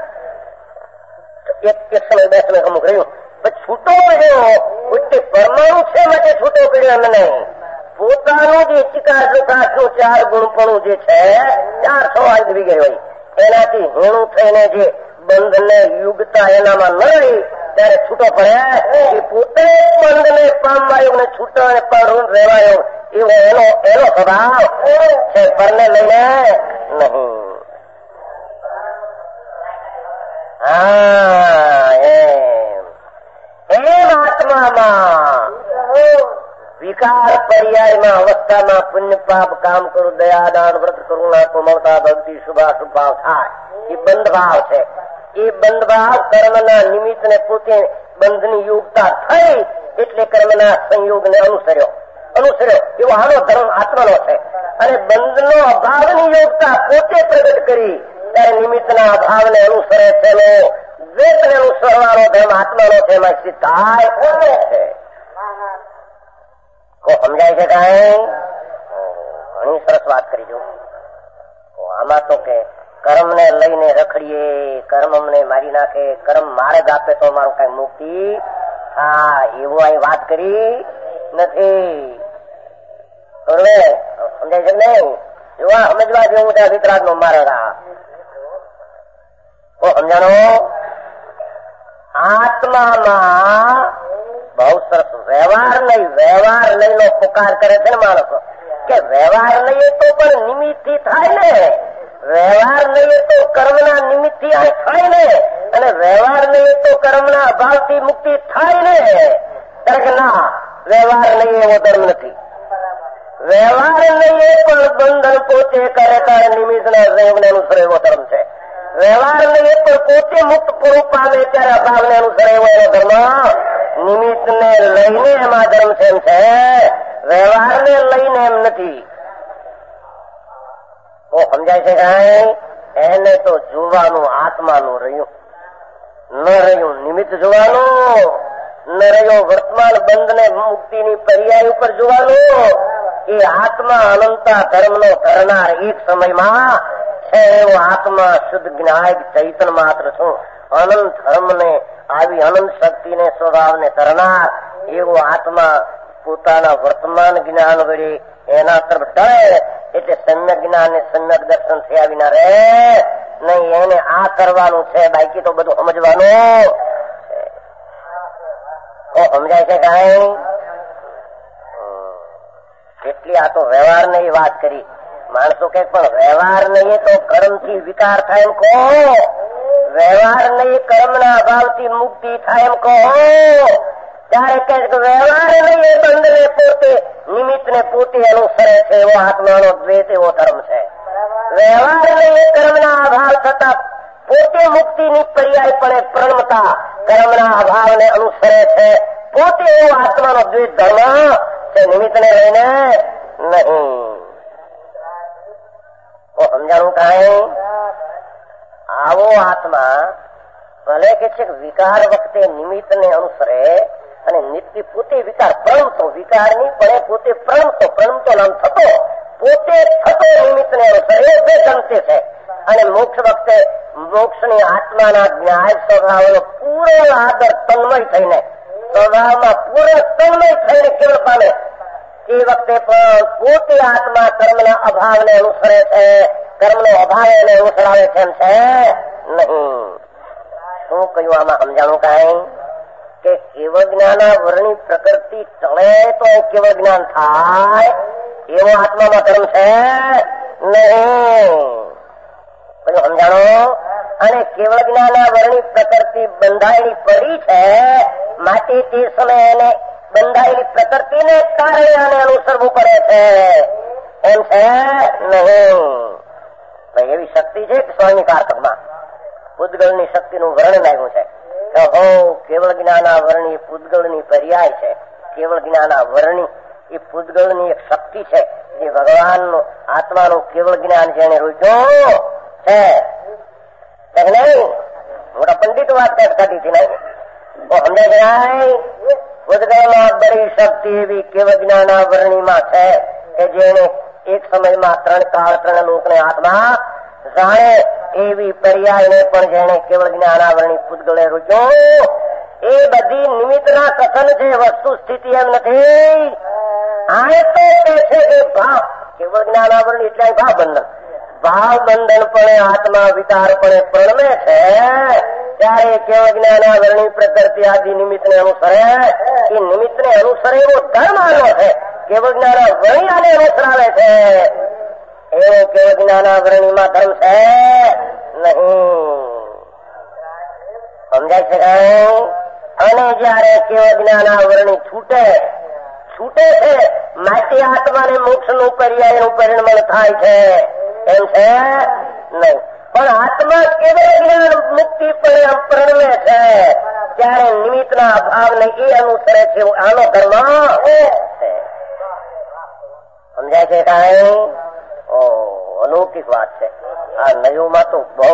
એક સમય 2 સમય અમુક રહ્યું. પછી છૂટો પડ્યો પોતે પરમાણુ છે માટે છૂટો પડ્યો એમ નહીં. પોતાનું જે ચિકાસ લુકાસ નું 4 ગુણપણું જે છે 4 6 આવી ગઈ હોય એનાથી હીણું થઈને જે બંધને યુગતા એનામાં ન રહી ત્યારે છૂટો પડે. એ પોતે બંધને પામવાયો ને છૂટા અને પણ રહેવાયો એવો એનો સ્વભાવ છે, પરને લઈને નહીં. હા, એમ આત્મામાં વિકાર પર્યાયમાં અવસ્થામાં પુણ્ય પાપ કામ કરું, દયા દાન વ્રત કરુણા કોમળતા ભક્તિ શુભાશુભ ભાવ થાય એ બંધ ભાવ છે. એ બંધ ભાવ કર્મના નિમિત્તને પોતે બંધની યોગતા થઈ એટલે કર્મના સંયોગને અનુસર્યો એવો આનો ધર્મ આત્માનો છે. અને બંધનો અભાવની યોગતા પોતે પ્રગટ કરી ત્યારે નિમિત્તના અભાવને અનુસરે છે. દ્વૈતને અનુસરવાનો ધર્મ આત્માનો છે. એમાં સિદ્ધ થાય છે. સમજાય છે કાંઈ? ઘણી સરસ વાત કરી જો. આમાં તો કે કર્મને લઈને રખડીએ, કર્મ અમને મારી નાખે, કર્મ માર્ગ આપે તો મારું કઈ મુક્તિ. હા, એવું અહીં વાત કરી નથી. સમજાય છે નહીં? એવા સમજવા જેવું છે વિતરાગ નો માર્ગ. સમજાણો, આત્મામાં બહુ સરસ વ્યવહાર લઈને પુકાર કરે છે ને માણસો કે વ્યવહાર લઈએ તો પણ નિમિત્ત થી થાય ને, વ્યવહાર લઈએ તો કર્મના નિમિત્ત થી થાય ને, અને વ્યવહાર લઈએ તો કર્મના અભાવથી મુક્તિ થાય ને. ત્યારે ના, વ્યવહાર લઈએ એવો ધર્મ નથી. વ્યવહાર લઈએ પણ બંધન પોતે કરે ત્યારે નિમિત્તના સંયોગને અનુસરે એવો ધર્મ છે. વ્યવહાર લઈએ પણ પોતે મુક્ત પૂરું પામે ત્યારે અભાવને અનુસરે એવો એનો ધર્મ. નિમિત્તને લઈને એમાં ધર્મ છે એમ છે, વ્યવહારને લઈને એમ નથી. સમજાય છે કાંઈ? એને તો જોવાનું આત્માનું રહ્યું, ન રહ્યું નિમિત્ત જોવાનું, ન રહ્યો વર્તમાન બંધને મુક્તિની પર્યાય ઉપર જોવાનું. એ આત્મા અનંતા ધર્મનો ધરનાર એક સમયમાં છે એવો આત્મા શુદ્ધ જ્ઞાયક ચૈતન્ય માત્ર છું. અનંત ધર્મને આવી અનંત શક્તિને સ્વભાવને ધરનાર એવો આત્મા પોતાના વર્તમાન જ્ઞાન વડે એના તરફ ઢળે એટલે સમ્યક જ્ઞાન ને સમ્યક દર્શન થયા વિના રહે નહીં. એને આ કરવાનું છે, બાકી તો બધું સમજવાનું છે. સમજાય છે કાંઈ? એટલી આ તો વ્યવહાર ની વાત કરી. માણસો કે પણ વ્યવહાર નહીં તો કર્મથી વિકાર થાય એમ કહો, વ્યવહાર નહીં કર્મના અભાવથી મુક્તિ થાય એમ કહો. ત્યારે કહે કે વ્યવહાર નહીં એ બંધને પોતે નિમિત્તને પોતે અનુસરે છે એવો આત્માનો દ્વૈત એવો ધર્મ છે. વ્યવહાર નહીં એ કર્મના અભાવ થતા પોતે મુક્તિની પર્યાયપણે પ્રણમતા કર્મના અભાવને અનુસરે છે પોતે એવો આત્માનો દ્વૈત ધર્મ છે. નિમિત્તને લઈને નહીં. સમજાણું કાંઈ? આવો આત્મા ભલે કે છે વિકાર વખતે નિમિત્તને અનુસરે અને નિત્ય પોતે વિકાર પ્રણમતો, વિકાર નહીં પણ પોતે પ્રણમતો નામ થતો, પોતે થતો નિમિત્તને અનુસરે એ બે ગમતે છે. અને મોક્ષ વખતે મોક્ષની આત્માના જ્ઞાન સ્વભાવનો પૂરો આદર તન્મય થઈને, સ્વભાવમાં પૂરો તન્મય થઈને કેવળ પામે એ વખતે પણ પોતે આત્મા કર્મના અભાવને અનુસરે છે, કર્મનો અભાવ એને અનુસરાવે છે એમ છે નહીં. શું કહ્યું આમાં સમજાણું કાંઈ? કે કેવળ જ્ઞાના વર્ણી પ્રકૃતિ ટળે તો કેવળ જ્ઞાન થાય એવો આત્મામાં કર્મ છે નહીં. બધું સમજાણો? અને કેવળ જ્ઞાના વર્ણી પ્રકૃતિ બંધાયેલી પડી છે, માટે તે સમયે એને બંધાયેલી પ્રકૃતિને કારણે આને અનુસરવું પડે છે એમ છે નહીં. એવી શક્તિ છે કે સ્વામી કારકમાં પૂતગળની શક્તિનું વર્ણન આવ્યું છે. કેવળ જ્ઞાના વર્ણી પૂતગળની પર્યાય છે. કેવળ જ્ઞાના વર્ણી એ પૂતગળની એક શક્તિ છે જે ભગવાનનું આત્માનું કેવળ જ્ઞાન જેને રૂચ્યું છે. નહીં મોટા પંડિત વાત કરતી હતી નહીં તો સમજે જાય. પૂતગળમાં બડી શક્તિ એવી કેવળ જ્ઞાના વર્ણીમાં છે કે જેને એક સમયમાં 3 કાળ 3 લોકને આત્મા જાણે એવી પર્યાયને પણ જેને કેવળ જ્ઞાનાવરણી પૂતગળે રૂચ્યો. એ બધી નિમિત્તના કથન છે, વસ્તુ સ્થિતિ એમ નથી. આ તો કે છે કે ભાવ કેવળ જ્ઞાનાવરણી એટલે ભાવ બંધન, ભાવ બંધન પણ આત્મા વિકાર પણ પ્રણમે છે. ત્યારે કેવળ જ્ઞાનાવરણી પ્રકૃતિ આદિ નિમિત્તને અનુસરે, એ નિમિત્તને અનુસરે એવો ધર્મ આનો છે. કેવળ જ્ઞાનાવરણી આને અનુસરાવે છે એવો કેવળ જ્ઞાનાવરણીમાં ધર્મ છે નહીં. સમજાય છે કઈ? અને જયારે કેવળ જ્ઞાનાવરણી છૂટે છે માટે આત્માને મોક્ષનું પર્યાયનું પરિણમન થાય છે એમ છે નહીં. પણ આત્મા કેવળ જ્ઞાન મુક્તિ પરિણમે છે ત્યારે નિમિત્તના અભાવને એ અનુસરે છે. આનો ધર્મ છે. સમજાય છે કઈ? અલૌકિક વાત છે. આ નયોમાં તો બહુ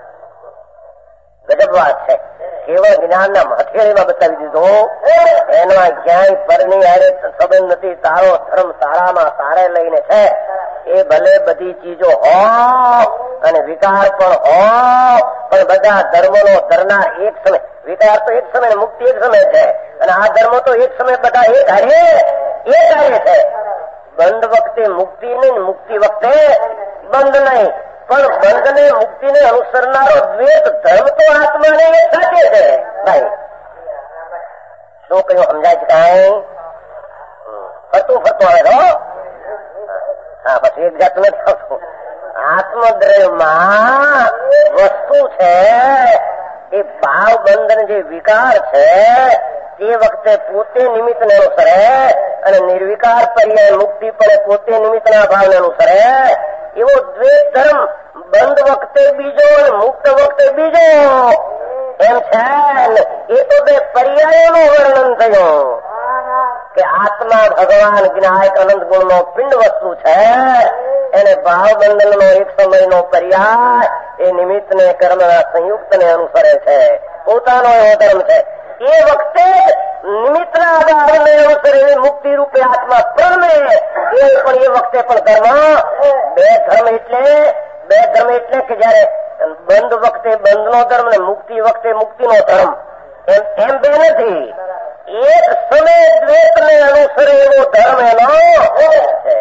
ગજબ વાત છે. કેવળ જ્ઞાનના હથેળીમાં બતાવી દીધો. એમાં ક્યાંય પરની આડે સંબંધ નથી. તારો ધર્મ સારામાં સારે લઈને છે. એ ભલે બધી ચીજો હો અને વિકાર પણ હો, પણ બધા ધર્મોનો ધરનાર એક સમય. વિકાર તો એક સમય, મુક્તિ એક સમય છે. અને આ ધર્મો તો એક સમય બધા એક હારે છે. બંધ વખતે મુક્તિ નહીં, મુક્તિ વખતે બંધ નહીં. પણ બંધને મુક્તિને અનુસરનારો દ્વૈત ધર્મ તો આત્માને એ સાચે છે ભાઈ. શું કહ્યું સમજાય છે કાંઈ? ફરતું આવે તો હા પછી એક જાત નથી થતું. આત્મદ્રવ્યમાં વસ્તુ છે એ ભાવ બંધન જે વિકાર છે તે વખતે પોતે નિમિત્તને અનુસરે અને નિર્વિકાર પર્યાય મુક્તિ પડે પોતે નિમિત્તના ભાવને અનુસરે. એવો દ્વૈત ધર્મ બંધ વખતે બીજો અને મુક્ત વખતે બીજો એમ છે. એ તો બે પર્યાયોનું વર્ણન થયું કે આત્મા ભગવાન વિનાયક અનંત ગુણનો પિંડ વસ્તુ છે. એને ભાવ બંધનનો એક સમયનો પર્યાય એ નિમિત્તને કર્મના સંયુક્તને અનુસરે છે. પોતાનો એવો ધર્મ છે. એ વખતે નિમિત્તના અભાવને અનુસરે મુક્તિ રૂપે આત્મા પ્રણમે. એ પણ એ વખતે પણ બે ધર્મ એટલે કે જયારે બંધ વખતે બંધનો ધર્મ ને મુક્તિ વખતે મુક્તિનો ધર્મ એમ બે નથી. એક સમય દ્વૈતને અનુસરે એવો ધર્મ એનો છે.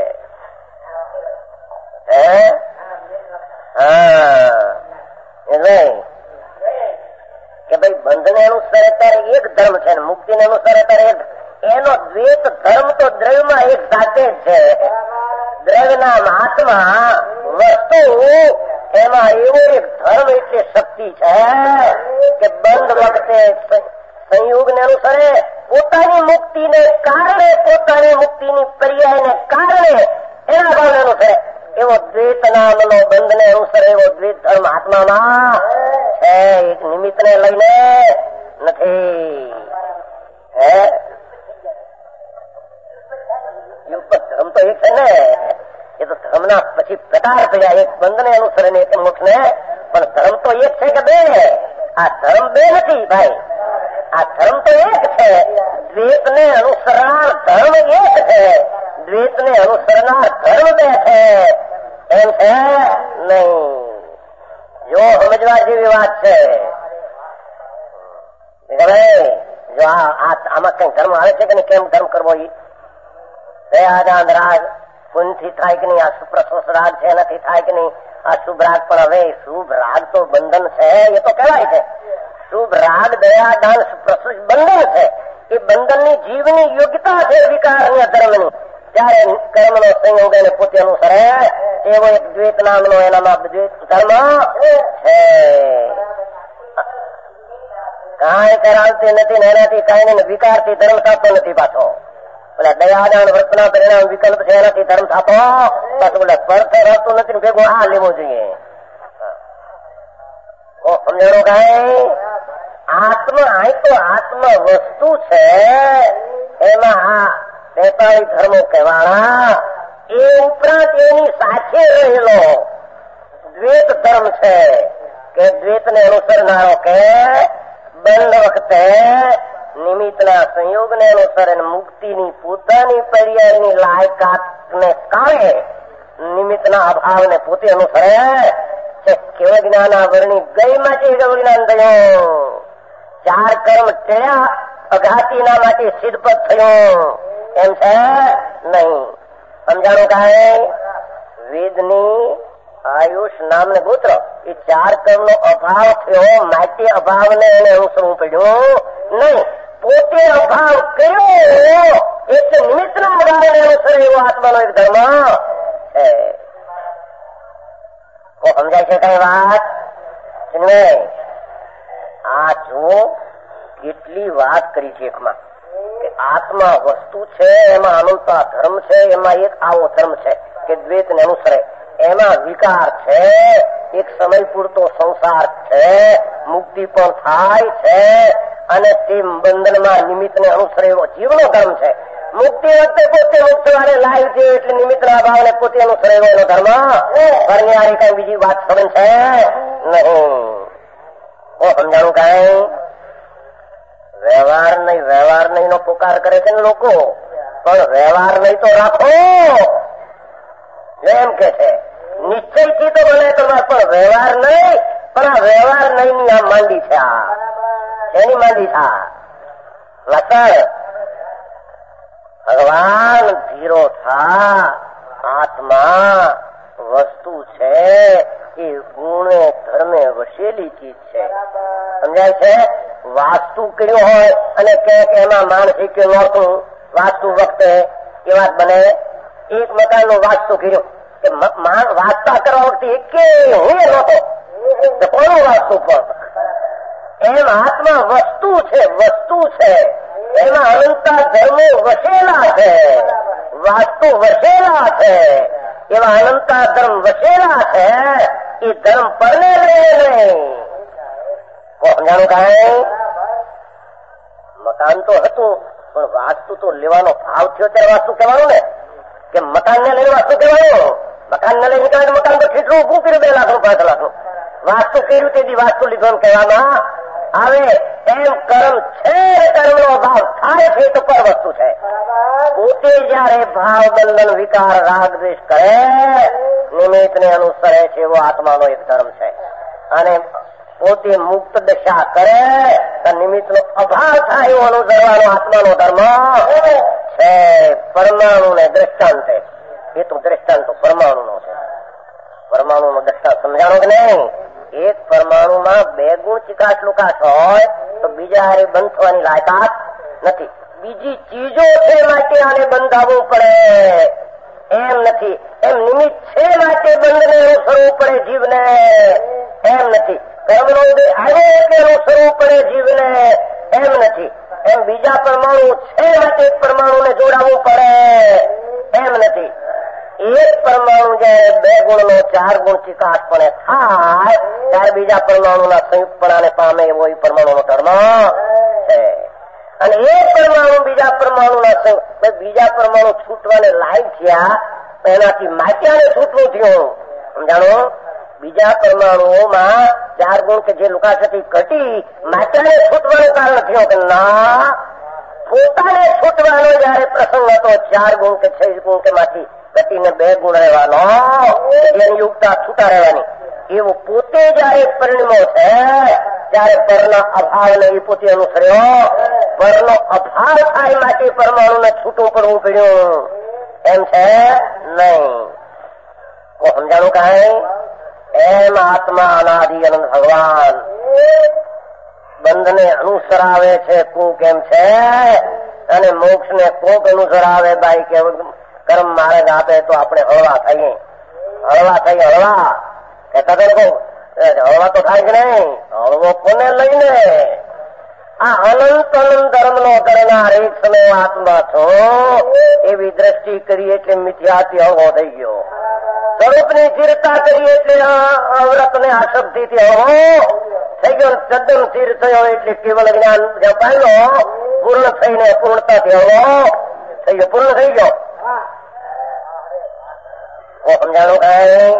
કે ભાઈ બંધને અનુસરે ત્યારે એક ધર્મ છે ને મુક્તિને અનુસરે ત્યારે એનો દ્વૈત ધર્મ તો દ્રવ્યમાં એક સાથે જ છે. દ્રવ્યના આત્મા વસ્તુ એમાં એવો એક ધર્મ એટલે શક્તિ છે કે બંધ વખતે સંયોગને અનુસરે પોતાની મુક્તિને કારણે, પોતાની મુક્તિની પર્યાયને કારણે એના ભાવને અનુસરે એવો દ્વૈત નામનો બંધને અનુસરે એવો દ્વૈત ધર્મ આત્મામાં છે. એક નિમિત્તને લઈને નથી. ધર્મ તો એક છે ને, એ તો ધર્મના પછી પ્રકાર થયા, એક બંધને અનુસરે ને એક મોક્ષને, પણ ધર્મ તો એક છે કે બે? આ ધર્મ બે નથી ભાઈ, આ ધર્મ તો એક છે. દ્વૈતને અનુસરનાર ધર્મ એક છે, દ્વૈતને અનુસરનાર ધર્મ બે છે, એમ છે નહીં. જો સમજવા જેવી વાત છે. જો આમાં કઈ ધર્મ આવે છે કે નહીં, કેમ ધર્મ કરવો? દયાદાન રાગ પુણ્યથી થાય કે નહીં? આ સુપ્રશોષ રાગ છે એનાથી થાય કે નહીં? આ શુભ રાગ પણ હવે શુભ રાગ તો બંધન છે, એ તો કહેવાય છે. શુભ રાગ દયાદાન સુપ્રશોષ બંધન છે, એ બંધનની જીવની યોગ્યતા છે વિકારની ધર્મની. ત્યારે કર્મનો સંયોગ એને પોતે અનુસરે એવો એક દ્વૈત નામનો એનામાં દ્વૈત ધર્મ છે. કાંઈ કરાવતી નથી ને એનાથી કાંઈ નહીં, વિકારથી ધર્મ થતો નથી પાછો. બોલે દયાદાન વર્તના પરિણામ વિકલ્પ છે એનાથી ધર્મ થતો પાછું બોલે સ્પર્શ રહેતું નથી, ભેગું આ લેવું જોઈએ. સમજાણું કાંઈ? આત્મા તો આત્મ વસ્તુ છે, એમાં આ 43 ધર્મો કહેવાના, એ ઉપરાંત એની સાથે રહેલો દ્વૈત ધર્મ છે કે દ્વૈતને અનુસરનારો કે બંધ વખતે નિમિત્તના સંયોગને અનુસરે મુક્તિની પોતાની પર્યાયની લાયકાતને કારણે નિમિત્તના અભાવને પોતે અનુસરે છે. કેવળ જ્ઞાન વર્ણી ગઈ માટે કેવળ જ્ઞાન થયું, 4 કર્મ ટેળ્યા અઘાતીના માટે સિદ્ધપદ થયું, એમ છે નહીં. સમજાણું કાંઈ? વેદની આયુષ નામને ગોત્ર એ 4 કર્મનો અભાવ થયો, માટે અભાવને એને અનુસરવું પડ્યું નહીં. પોતે અભાવ કર્યો એટલે નિમિત્તના અભાવને અનુસરે એવો આત્માનો એક ધર્મ છે. સમજાય છે કઈ વાત? આ જો કેટલી વાત કરી છે એકમાં, કે આત્મા વસ્તુ છે, એમાં અનંતા ધર્મ છે, એમાં એક આવો ધર્મ છે કે દ્વૈતને અનુસરે, એમાં વિકાર છે, એક સમય પૂરતો સંસાર છે, મુક્તિ પણ થાય છે, અને તે બંધનમાં નિમિત્તને અનુસરે એવો જીવનો ધર્મ છે. મુક્તિ વખતે પોતે મુક્ત વાળે લાય છે એટલે નિમિત્તના ભાવને પોતે અનુસરે એવો એનો ધર્મ. ઘરની આ કઈ બીજી વાત સમજ છે નહીં. સમજાણું કઈ? વ્યવહાર નહીં નો પોકાર કરે છે ને લોકો, પણ વ્યવહાર નહીં તો રાખો એમ કે છે. નિશ્ચયથી તો મને તમારે પણ વ્યવહાર નહીં, પણ આ વ્યવહાર નહીં ની આ માંડી છે. આ એની માંડી છે લસણ. ભગવાન ધીરો થા, આત્મા વસ્તુ છે, એ ગુણે ધર્મે વસેલી ચીજ છે. સમજાય છે? વાસ્તુ કર્યું હોય અને કે એમાં માનસિક કે નહોતું, વાસ્તુ વખતે એ વાત બને. એક મકાનનું વાસ્તુ કર્યું કે વાસ્તા કરવા વખતે એક હું નહોતો, કોનું વાસ્તુ પણ? એમ આત્મા વસ્તુ છે, એમાં અનંતા ધર્મો વસેલા છે, વાસ્તુ વસેલા છે, એવા અનંતા ધર્મ વસેલા છે. એ ધર્મ પરને નહીં. સમજાણું કાંઈ? મકાન તો હતું, પણ વાસ્તુ તો લેવાનો ભાવ થયો ત્યારે વાસ્તુ કહેવાનું ને, કે મકાન ને લઈને વાસ્તુ કહેવાનું. મકાન ને લઈને કહેવાય મકાન તો કેટલું ઉભું કર્યું, 2 લાખ 5 લાખનું વાસ્તુ કર્યું, તેથી વાસ્તુ લીધો કહેવામાં આવે. એમ કર્મ છે, કર્મનો અભાવ થાય છે તો પર વસ્તુ છે. પોતે જયારે ભાવ બંધન વિકાર રાગ દ્વેષ કરે, નિમિત્તને અનુસરે છે એવો આત્માનો એક ધર્મ છે. અને પોતે મુક્ત દશા કરે તો નિમિત્તનો અભાવ થાય એવો અનુસરવાનો આત્માનો ધર્મ છે. પરમાણુ ને દ્રષ્ટાંત, એ તો દ્રષ્ટાંત તો પરમાણુ નો છે. પરમાણુ નો દ્રષ્ટાંત સમજાણો કે નહીં? એક પરમાણુમાં 2 ગુણ ચિકાશ લુકાશ હોય તો બીજા હારે બંધ થવાની લાયકાત નથી. બીજી ચીજો છે માટે આને બંધાવવું પડે એમ નથી. એમ નિમિત્ત છે માટે બંધને અનુસરવું પડે જીવને એમ નથી. કર્મનો આવે એટલે અનુસરવું પડે જીવને એમ નથી. એમ બીજા પરમાણુ છે માટે એક પરમાણુને જોડાવવું પડે એમ નથી. એક પરમાણુ જયારે 2 ગુણનો 4 ગુણ ચિકાસપણે થાય ત્યારે બીજા પરમાણુના સંયુક્તપણાને પામે એવો એ પરમાણુનો ધર્મ છે. અને એ પરમાણુ બીજા પરમાણુ છૂટવાને લાયક થયા તો એનાથી માટ્યાને છૂટવું થયું. સમજાણો? બીજા પરમાણુઓમાં 4 ગુણ કે જે લુકાશક્તિ ઘટી માટ્યાને છૂટવાનું કારણ થયું કે ના, પોતાને છૂટવાનો જયારે પ્રસંગ હતો 4 ગુણ કે 6 ગુણ કે માંથી ઘટીને 2 ગુણ રહેવાનો, જેની યુક્તા છૂટા રહેવાની, એવું પોતે જયારે પરિણમો છે ત્યારે પરનો અભાવને એ પોતે અનુસર્યો. પરનો અભાવ થાય માટે પરમાણુને છૂટું પડવું પડ્યું એમ છે નહીં. સમજાણું કાંઈ? એમ આત્મા અનાદિ અનંત ભગવાન બંધને અનુસરાવે છે કુક એમ છે, અને મોક્ષ ને કોક અનુસરાવે ભાઈ કે કર્મ માર્ગ આપે તો આપણે હળવા થઈએ. હળવા કહેતા હળવા તો થાય કે નહીં? હળવો કોને લઈને? આ અનંત ધર્મનો કરનાર એક સમય આત્મા છો એવી દ્રષ્ટિ કરી એટલે મિથ્યાથી હળવો થઈ ગયો. સ્વરૂપની ચિરતા કરી એટલે અવ્રતને આસક્તિથી હળવો થઈ ગયો. તદ્દન સ્થિર થયો એટલે કેવલ જ્ઞાન પામ્યો, પૂર્ણ થઈને પૂર્ણતાથી હળવો થઈ ગયો, પૂર્ણ થઈ ગયો. સમજાણું કાંઈ?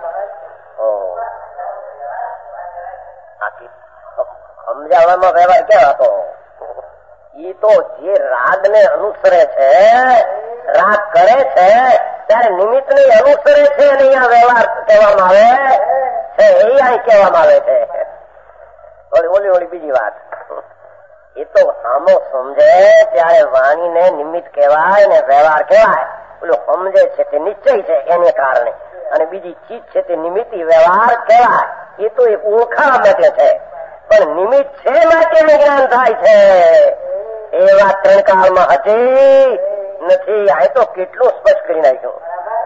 સમજાવવામાં વ્યવહાર ક્યાં હતો? એ તો જે રાગને અનુસરે છે, રાગ કરે છે ત્યારે નિમિત્તને અનુસરે છે અને અહીંયા વ્યવહાર કહેવામાં આવે છે, એ અહીં કહેવામાં આવે છે. ઓલી બીજી વાત, એ તો આમો સમજે ત્યારે વાણીને નિમિત્ત કહેવાય ને વ્યવહાર કહેવાય. ઓલું સમજે છે તે નિશ્ચય છે એને કારણે, અને બીજી ચીજ છે તે નિમિત્તી વ્યવહાર કહેવાય. એ તો એક ઓળખાવા માટે છે, પણ નિમિત્ત છે માટે જ્ઞાન થાય છે એવા 3 કાળમાં હતી નથી. આ તો કેટલું સ્પષ્ટ કરી નાખ્યું.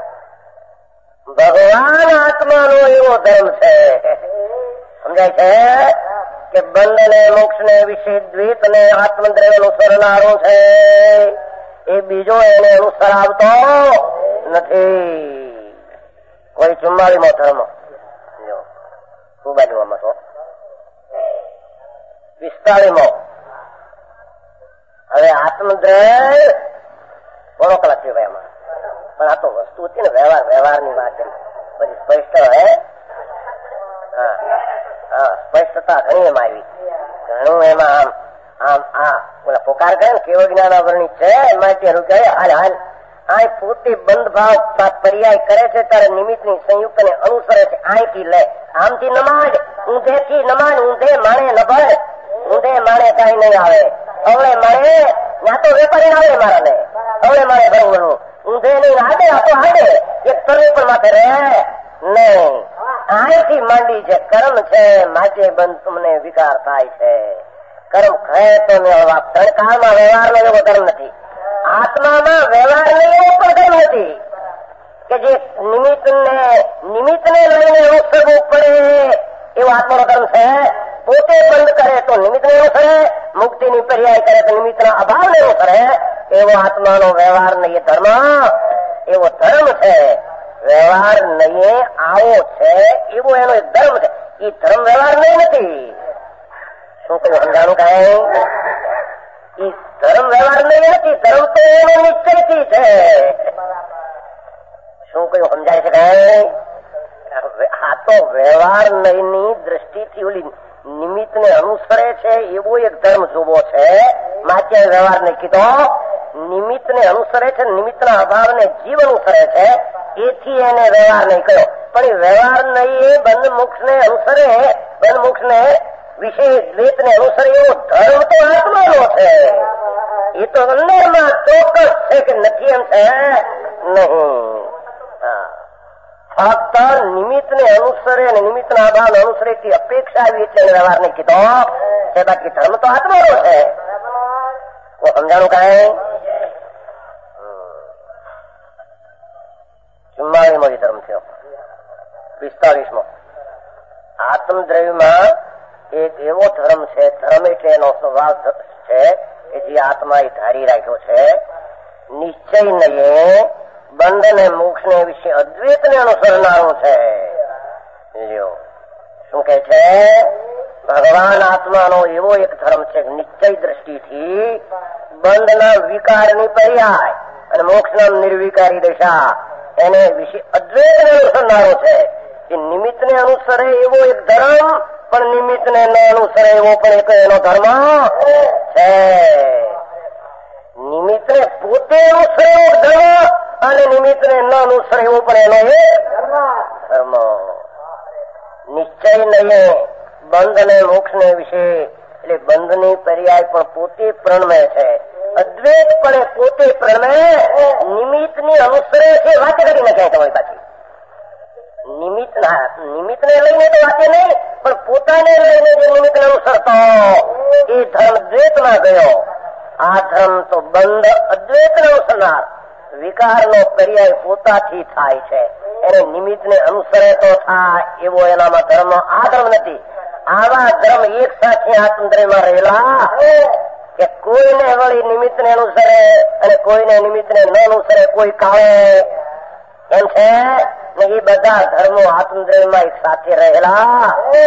ભગવાન આત્માનો એવો ધર્મ છે, સમજાય છે કે બંધ ને મોક્ષ ને વિશે દ્વૈત ને આત્મદ્રવ્ય અનુસરનારો છે, એ બીજો એને અનુસરાવતો નથી. કોઈ 44મો ધર્મ શું બાજુમાં છો? 45મો. હવે આત્મદ્રવ્ય ઘણો કલાક થયો ભાઈ આમાં, પણ આ તો વસ્તુ હતી ને વ્યવહારની વાત કરી પછી સ્પષ્ટ હે. સ્પષ્ટતા ઘણી એમાં આવી, ઘણું એમાં આમ ઓલા પોકાર કરે ને કેવો જ્ઞાન વર્ણિત છે એમાં તેનું કહે હાલ આ પોતે બંધ ભાવ પર્યાય કરે છે ત્યારે નિમિત્તની સંયુક્ત ને અનુસરે છે. અહીંથી લે આમથી નમાજ, ઊંધેથી નમાજ, ઊંધે માણે ન ભરે, ઊંધે માણે કઈ નહીં આવે. અવળે માણે ના તો વેપારી આવે મારાને, અવળે માણે ભરવાનું, ઊંધે નહીં હાડે આ તો હાડે એક તરવે પણ માથે રહે નહીં. અહીંથી માંડી છે કર્મ છે માટે બંધ તમને વિકાર થાય છે. કર્મ કહે તો ત્રણ કાળમાં વ્યવહારનો એવો ધર્મ નથી. આત્મામાં વ્યવહારનો એવો પણ ધર્મ નથી કે જે નિમિત્તને લઈને અનુસરવું પડે એવો આત્માનો ધર્મ છે. પોતે બંધ કરે તો નિમિત્તને અનુસરે, મુક્તિની પર્યાય કરે તો નિમિત્તના અભાવને અનુસરે, એવો આત્માનો વ્યવહાર નહીં ધર્મ, એવો ધર્મ છે. વ્યવહાર નહીં આવો છે એવો એનો એક ધર્મ છે. એ ધર્મ વ્યવહાર નહીં નથી. શું કહ્યું? સમજાણું કાંઈ? એ ધર્મ વ્યવહાર નહીં નથી, ધર્મ તો એનો નિશ્ચયથી છે. શું કહ્યું? સમજાય છે કાંઈ? આ તો વ્યવહાર નહીની દ્રષ્ટિથી ઓલી નિમિત્તને અનુસરે છે એવો એક ધર્મ જોવો છે. માટે વ્યવહાર નહીં કીધો. નિમિત્તને અનુસરે છે, નિમિત્તના અભાવને જીવ અનુસરે છે, એથી એને વ્યવહાર નહીં કર્યો. પણ એ વ્યવહાર નહીં એ બંધ મોક્ષને અનુસરે, બંધ મોક્ષને વિશેષ દ્વૈતને અનુસરે એવો ધર્મ તો આત્માનો છે. એ તો અંદરમાં ચોક્કસ છે કે નથી એમ છે નહીં. ફક્ત નિમિત્તને અનુસરે અને નિમિત્તના અભાવને અનુસરે તે અપેક્ષા આવી એટલે વ્યવહાર નહીં કીધો છે. બાકી ધર્મ તો આત્માનો છે. સમજાણું કાંઈ? 44મો ધર્મ થયો. 45મો આત્મદ્રવ્યમાં એક એવો ધર્મ છે, ધર્મ એટલે એનો સ્વભાવ છે કે જે આત્મા એ ધારી રાખ્યો છે. નિશ્ચય નહીં બંધ અને મોક્ષ ને વિશે અદ્વૈત ને અનુસરનારું છે. લ્યો શું કે છે? ભગવાન આત્માનો એવો એક ધર્મ છે નિશ્ચય દ્રષ્ટિથી બંધના વિકારની પર્યાય અને મોક્ષના નિર્વિકારી દશા એને વિશે અદ્વૈત અનુસરનારો છે. કે નિમિત્તને અનુસરે એવો એક ધર્મ, પણ નિમિત્તને ન અનુસરે એવો પણ એક એનો ધર્મ છે. નિમિત્તને પોતે અનુસરે એવો ધર્મ અને નિમિત્તને ન અનુસરે એવો પણ એનો એક ધર્મ. નિશ્ચય નહીં બંધ અને મોક્ષને વિશે, એટલે બંધની પર્યાય પણ પોતે પ્રણમે છે. અદ્વૈતપણે પોતે પ્રણમે, નિમિત્તની અનુસરે છે. વાતે કરી નાખ્યા તમારી પાછી નિમિત્તને લઈને તો વાતે નહીં, પણ પોતાને લઈને જે નિમિત્તને અનુસરતો એ ધર્મ દ્વૈતમાં ગયો. આ ધર્મ તો બંધ અદ્વૈતને અનુસરનાર વિકારનો પર્યાય પોતાથી થાય છે. એને નિમિત્તને અનુસરે તો થાય એવો એનામાં ધર્મ આ ધર્મ નથી. આવા ધર્મ એક સાથે આત્મદ્રયમાં રહેલા કે કોઈને વળી નિમિત્તને અનુસરે અને કોઈને નિમિત્તને ન અનુસરે કોઈ કાળે એમ છે. એ બધા ધર્મો આત્મદ્રયમાં એક સાથે રહેલા છે.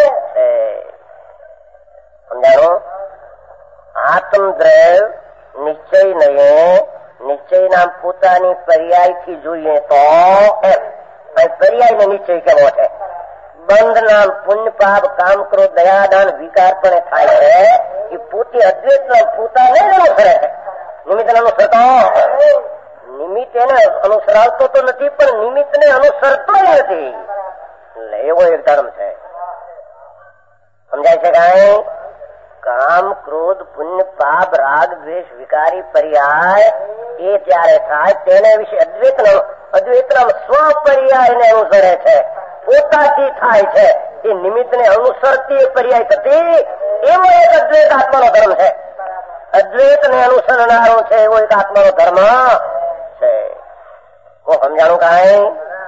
સમજાણો? આત્મદ્રય નિશ્ચય નહીં, નિશ્ચયના પોતાની પર્યાયથી જોઈએ તો એમ પર્યાય ને નિશ્ચય કેવો છે? બંધ નામ પુણ્ય પાપ કામ ક્રોધ દયાદાન વિકાર પણ થાય છે. એ પોતે અદ્વૈત પોતાને અનુસરે છે. નિમિત્ત અનુસરતો નિમિત્ત એને અનુસરાવતો તો નથી, પણ નિમિત્તને અનુસરતો નથી. એવો એક ધર્મ છે. સમજાય છે કાંઈ? કામ ક્રોધ પુણ્ય પાપ રાગ દ્વેષ વિકારી પર્યાય એ ત્યારે થાય તેને વિશે અદ્વૈતના સ્વપર્યાયને અનુસરે છે. પોતાથી થાય છે. એ નિમિત્તને અનુસરતી પર્યાય થતી એવો એક અદ્વૈત આત્માનો ધર્મ છે. અદ્વૈતને અનુસરનારો છે એવો એક આત્માનો ધર્મ છે. સમજાણું કાંઈ?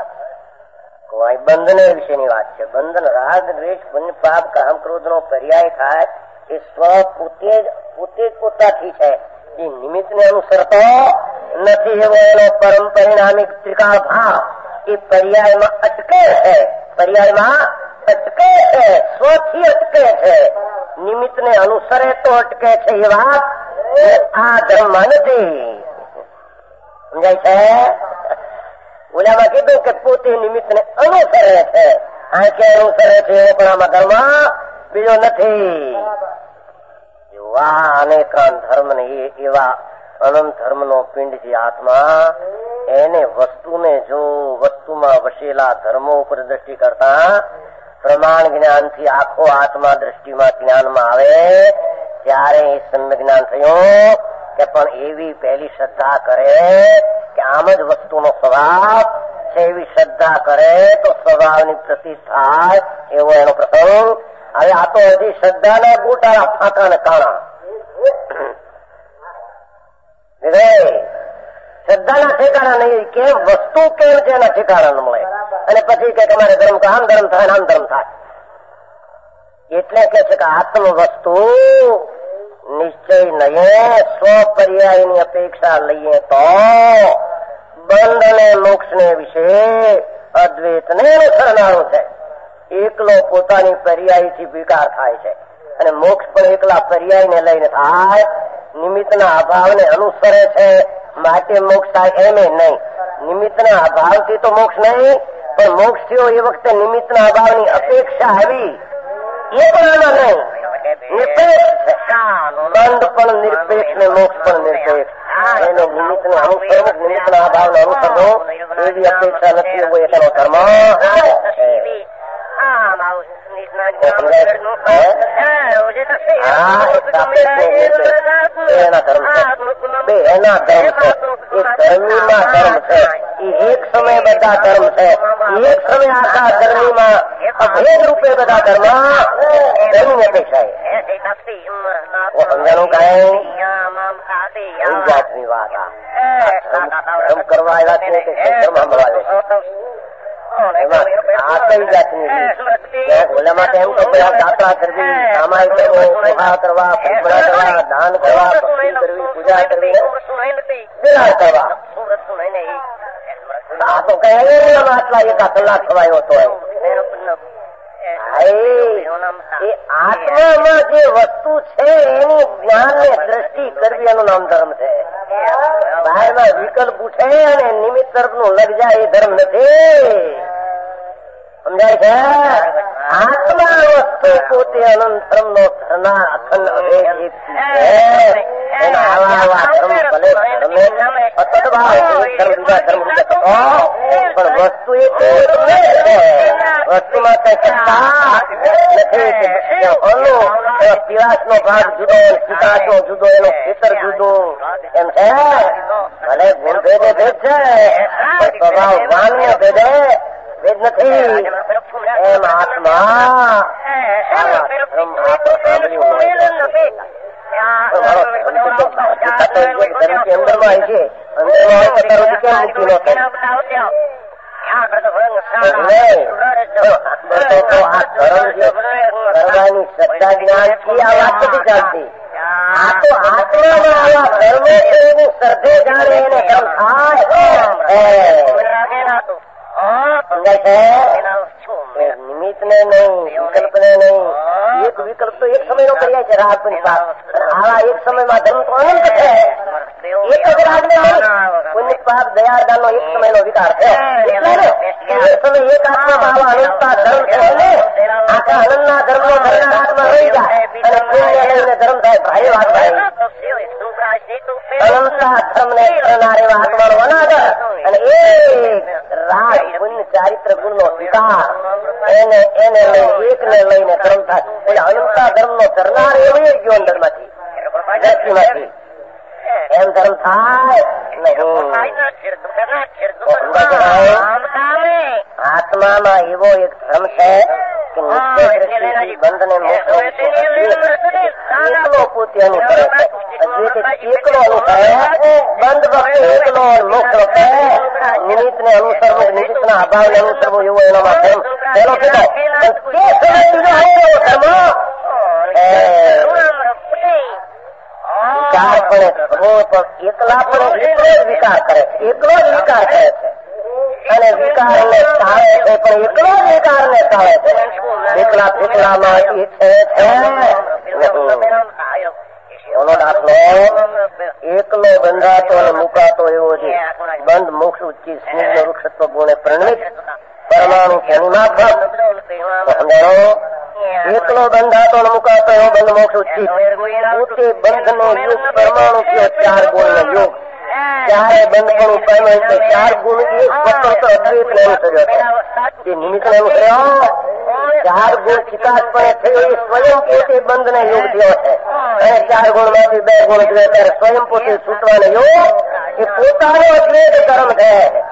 બંધને વિશેની વાત છે. બંધન રાગ દ્વેષ પુણ્ય પાપ કામ ક્રોધ નો પર્યાય થાય એ સ્વ પોતે જ પોતાથી છે. એ નિમિત્તને અનુસરતો નથી એવો એનો પરમ પરિણામિક ત્રિકાળ ભાવ એ પર્યાયમાં અટકે છે. પર્યાયમાં અટકે છે, સ્વથી અટકે છે. નિમિત્તને અનુસરે તો અટકે છે એ વાત આ ધર્મમાં નથી. સમજાય છે? ઓલામાં કીધું કે પોતે નિમિત્તને અનુસરે છે. આંખે અનુસરે છે એવો પણ આમાં ધર્મ બીજો નથી. એવા અનેકાન ધર્મ ને એવા અનંત ધર્મ નો પિંડ છે આત્મા. એને વસ્તુને જો વસ્તુમાં વસેલા ધર્મો ઉપર દ્રષ્ટિ કરતા પ્રમાણ જ્ઞાનથી આખો આત્મા દ્રષ્ટિમાં જ્ઞાનમાં આવે ત્યારે એ સમ્યક જ્ઞાન થયું કે પણ એવી પહેલી શ્રદ્ધા કરે કે આમ જ વસ્તુનો સ્વભાવ છે. એવી શ્રદ્ધા કરે તો સ્વભાવની પ્રતિષ્ઠા એવો એનો પ્રસંગ. હવે આ તો હજી શ્રદ્ધાના ગોટાળા ફાંકા ને કાણા. શ્રદ્ધાના ઠેકાણા નહીં. કેમ વસ્તુ કેમ છે એના ઠેકાણા ન મળે. અને પછી કે તમારે ધર્મ આમ ધર્મ થાય આમ ધર્મ થાય. એટલે કે છે કે આત્મ વસ્તુ નિશ્ચય નહીં સ્વપર્યાયની અપેક્ષા લઈએ તો બંધ અને મોક્ષને વિશે અદ્વૈતને અનુસરનારું છે. એકલો પોતાની પર્યાયથી વિકાર થાય છે અને મોક્ષ પણ એકલા પર્યાયને લઈને થાય. નિમિત્તના અભાવને અનુસરે છે માટે મોક્ષ થાય એમે નહીં. નિમિત્તના અભાવથી તો મોક્ષ નહીં, પણ મોક્ષ થયો એ વખતે નિમિત્તના અભાવની અપેક્ષા આવી એ પણ આમાં નહીં. નિરપેક્ષ છે. બંધ પણ નિરપેક્ષ ને મોક્ષ પણ નિરપેક્ષ. એને નિમિત્તને અનુસરવું, નિમિત્તના અભાવને અનુસરવું એવી અપેક્ષા નથી. એવો એનો ધર્મ એના ધર્મ છે. એ ધર્મીમાં ધર્મ છે. એ એક સમય બધા ધર્મ છે. એક સમય આખા ધર્મીમાં અભેદ રૂપે બધા ધર્મ ધર્મની અપેક્ષા સમજાનું કઈ જાતની વાત ધર્મ કરવા આવ્યા છે કે ધર્મ સંભળાવે છે. એમાં આ કઈ જાતની ઓલા માટે એમ કે દાતા કરવી, સામાય કરવો, વિવાહ કરવા, પરિપણા કરવા, દાન કરવા, ભક્તિ કરવી, પૂજા કરવી, વિરાટ કરવા. આ તો કઈ આટલા એકા કલાક થવાયો હતો. એ આત્મામાં જે વસ્તુ છે એની જ્ઞાન ને દ્રષ્ટિ કરવી એનું નામ ધર્મ છે. બહારમાં વિકલ્પ ઉઠે અને નિમિત્ત તરફનું લગ જાય એ ધર્મ નથી. સમજાય છે? આત્મા વસ્તુ પોતે અનંત ધર્મ નો અખંડ અભેદ એક છે. એના આવા ધર્મ ભલે અતદભાવ ધર્મ બીજા ધર્મ રૂપે પણ વસ્તુ એ વસ્તુમાં કઈ સત્તા નથી. પીળાશ નો ભાગ જુદો, ચિકાશ નો જુદો, એનો ખેતર જુદું એમ છે. ભલે ગુણ ભેદે ભેદ છે પણ સ્વભાવ માન્ય ભેદે ભેદ નથી. એમ આત્મા અંદરમાં છે, કરવાની શ્રદ્ધા જ્ઞાન થી આ વાત નથી ચાલતી. આ તો આત્મામાં આવા ધર્મ છે એની શ્રદ્ધે જાણે એને ધર્મ થાય. નિમિત્ત ને નહીં, વિકલ્પ ને નહીં. એક વિકલ્પ તો એક સમય નો કર્યા છે રાગ પણ આવા એક સમયમાં ધર્મ તો અનંત છે. એક જ રાગ ને પુણ્ય પાપ દયાદાન નો એક સમય નો વિકાર છે. એટલે એક સમય એક આત્મામાં આવા અનંતતા ધર્મ છે ને આખા અનંતના ધર્મ નો ધર્મના હાથમાં રહી જાય અને પુણ્ય લઈને ધર્મ થાય. ભાઈ વાત થાય અનંતતા ધર્મ ને કરનાર એવા આત્માનો અનાદર અને એક રાગ પુણ્ય ચારિત્ર ગુણ નો વિકાર એને એકને લઈને ધર્મ થાય. એટલે અનંતતા ધર્મ નો કરનાર એવો એક ગયો અંદરમાંથી દ્રષ્ટિમાંથી એમ ધર્મ થાય નહીં. આત્મામાં એવો એક ધર્મ છે કે બંધ ને એકલો પોતે અનુસરે છે. એકલો અનુસરે બંધ વખતે એકલો મોક્ષ વખતે નિમિત્ત ને અનુસરવું, નિમિત્ત ના અભાવ ને અનુસરવું એવો એનામાં ધર્મ પેલો કીધો. વિકાર પણ એકલા પણ એકલો જ વિકાર કરે છે, એકલો જ વિકાર કરે છે અને વિકાર ને ટાળે છે પણ એકલો જ વિકાર ને ટાળે છે. એકલા એકલામાં છે એનો દાખલો એકલો બંધાતો અને મુકાતો એવો છે. બંધ મોક્ષ ઉચ્ચી સ્નિગ્ધ વૃક્ષત્વ ગુણે પ્રણિત પરમાણુ જન્માત્મક સમજાણો. એકલો બંધાતો અને મુકાતો એવો બંધ મોક્ષ ઉચ્ચિત પોતે બંધ નો યુગ પરમાણુ થયો 4 ગુણ નો યુગ. ચારે બંધ પણ ઉપાય છે 4 ગુણ એ સ્વતંત્ર અદ્વૈત ને અનુસર્યો છે. જે નિમિત્ત ને અનુસર્યો 4 ગુણ ચિકાસ પણ થયો એ સ્વયં પોતે બંધ ને યોગ થયો છે અને 4 ગુણ માંથી 2 ગુણ થયો ત્યારે સ્વયં પોતે છૂટવાનો યોગ એ પોતાનો અદ્વૈત કર્મ છે.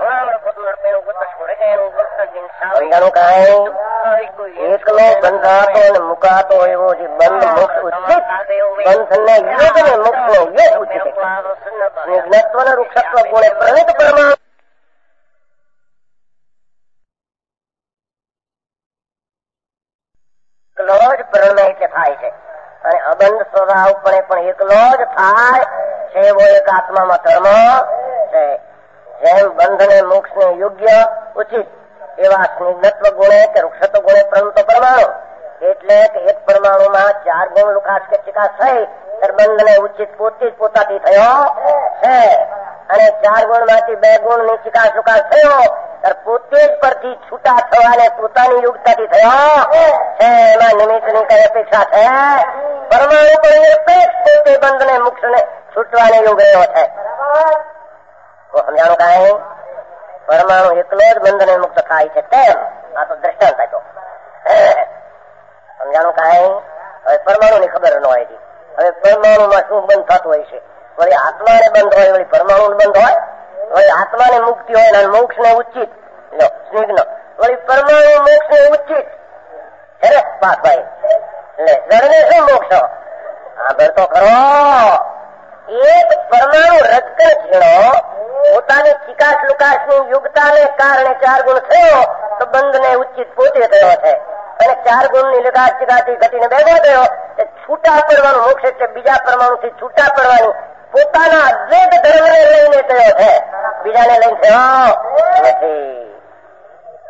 એકલો બંધાતો અને મુકાતો એવો જે બંધ મોક્ષ ઉચિત બંધ ને યોગ ને મોક્ષ નો યોગ ઉચિત જ્ઞત્વ ને વૃક્ષત્વ ગુણે પ્રણિત પરમાણુ એકલો જ પ્રણય એટલે થાય છે અને અબંધ સ્વભાવ પણ એકલો જ થાય છે. એવો એક આત્મામાં ધર્મ છે. જેમ બંધ ને મોક્ષ ને યોગ્ય ઉચિત એવા સ્નિગ્ધત્વ ગુણે કે વૃક્ષત્વ ગુણે પ્રણત પરમાણુ એટલે કે એક પરમાણુમાં 4 ગુણ લુકાશ કે ચિકાસ થઈ ત્યારે બંધ ને ઉચિત પોતે જ પોતાથી થયો છે અને 4 ગુણ માંથી 2 ગુણ ની ચિકાસ લુકાશ થયો ત્યારે પોતે જ પરથી છૂટા થવાને પોતાની યોગ્યતાથી થયો છે. એમાં નિમિત્ત ની કઈ અપેક્ષા છે? પરમાણુ પણ એક પોતે બંધ ને મોક્ષ ને છૂટવાને યોગ રહ્યો છે. સમજાણું કઈ? પરમાણુ એકલો જ બંધ ને મુક્ત થાય છે તેમ આ તો દ્રષ્ટાંત આપ્યો. સમજાણું કઈ? હવે પરમાણુ ની ખબર ન હોય. હવે પરમાણુ માં શું બંધ થતું હોય છે? વળી આત્મા ને બંધ હોય, વળી પરમાણુ બંધ હોય, વળી આત્મા ને મુક્તિ હોય અને મોક્ષ ને ઉચિત સ્નિગ્ધ વળી પરમાણુ મોક્ષ ને ઉચિત સરસ વાત ભાઈ. એટલે જળ ને શું મોક્ષ? આગળ તો ખરો. એક પરમાણુ રજકણ ઝીણો પોતાની ચિકાસ લુકાશ ની યુગતાને કારણે 4 ગુણ થયો તો બંધ ને ઉચિત પોતે થયો છે અને 4 ગુણ ની લુકાશ ચિકાસથી ઘટીને 2 ગુણ થયો. છૂટા પડવાનું મોક્ષ એટલે બીજા પરમાણુ થી છૂટા પડવાની પોતાના અદ્વૈત ધર્મ ને લઈને થયો છે, બીજાને લઈને થયો નથી.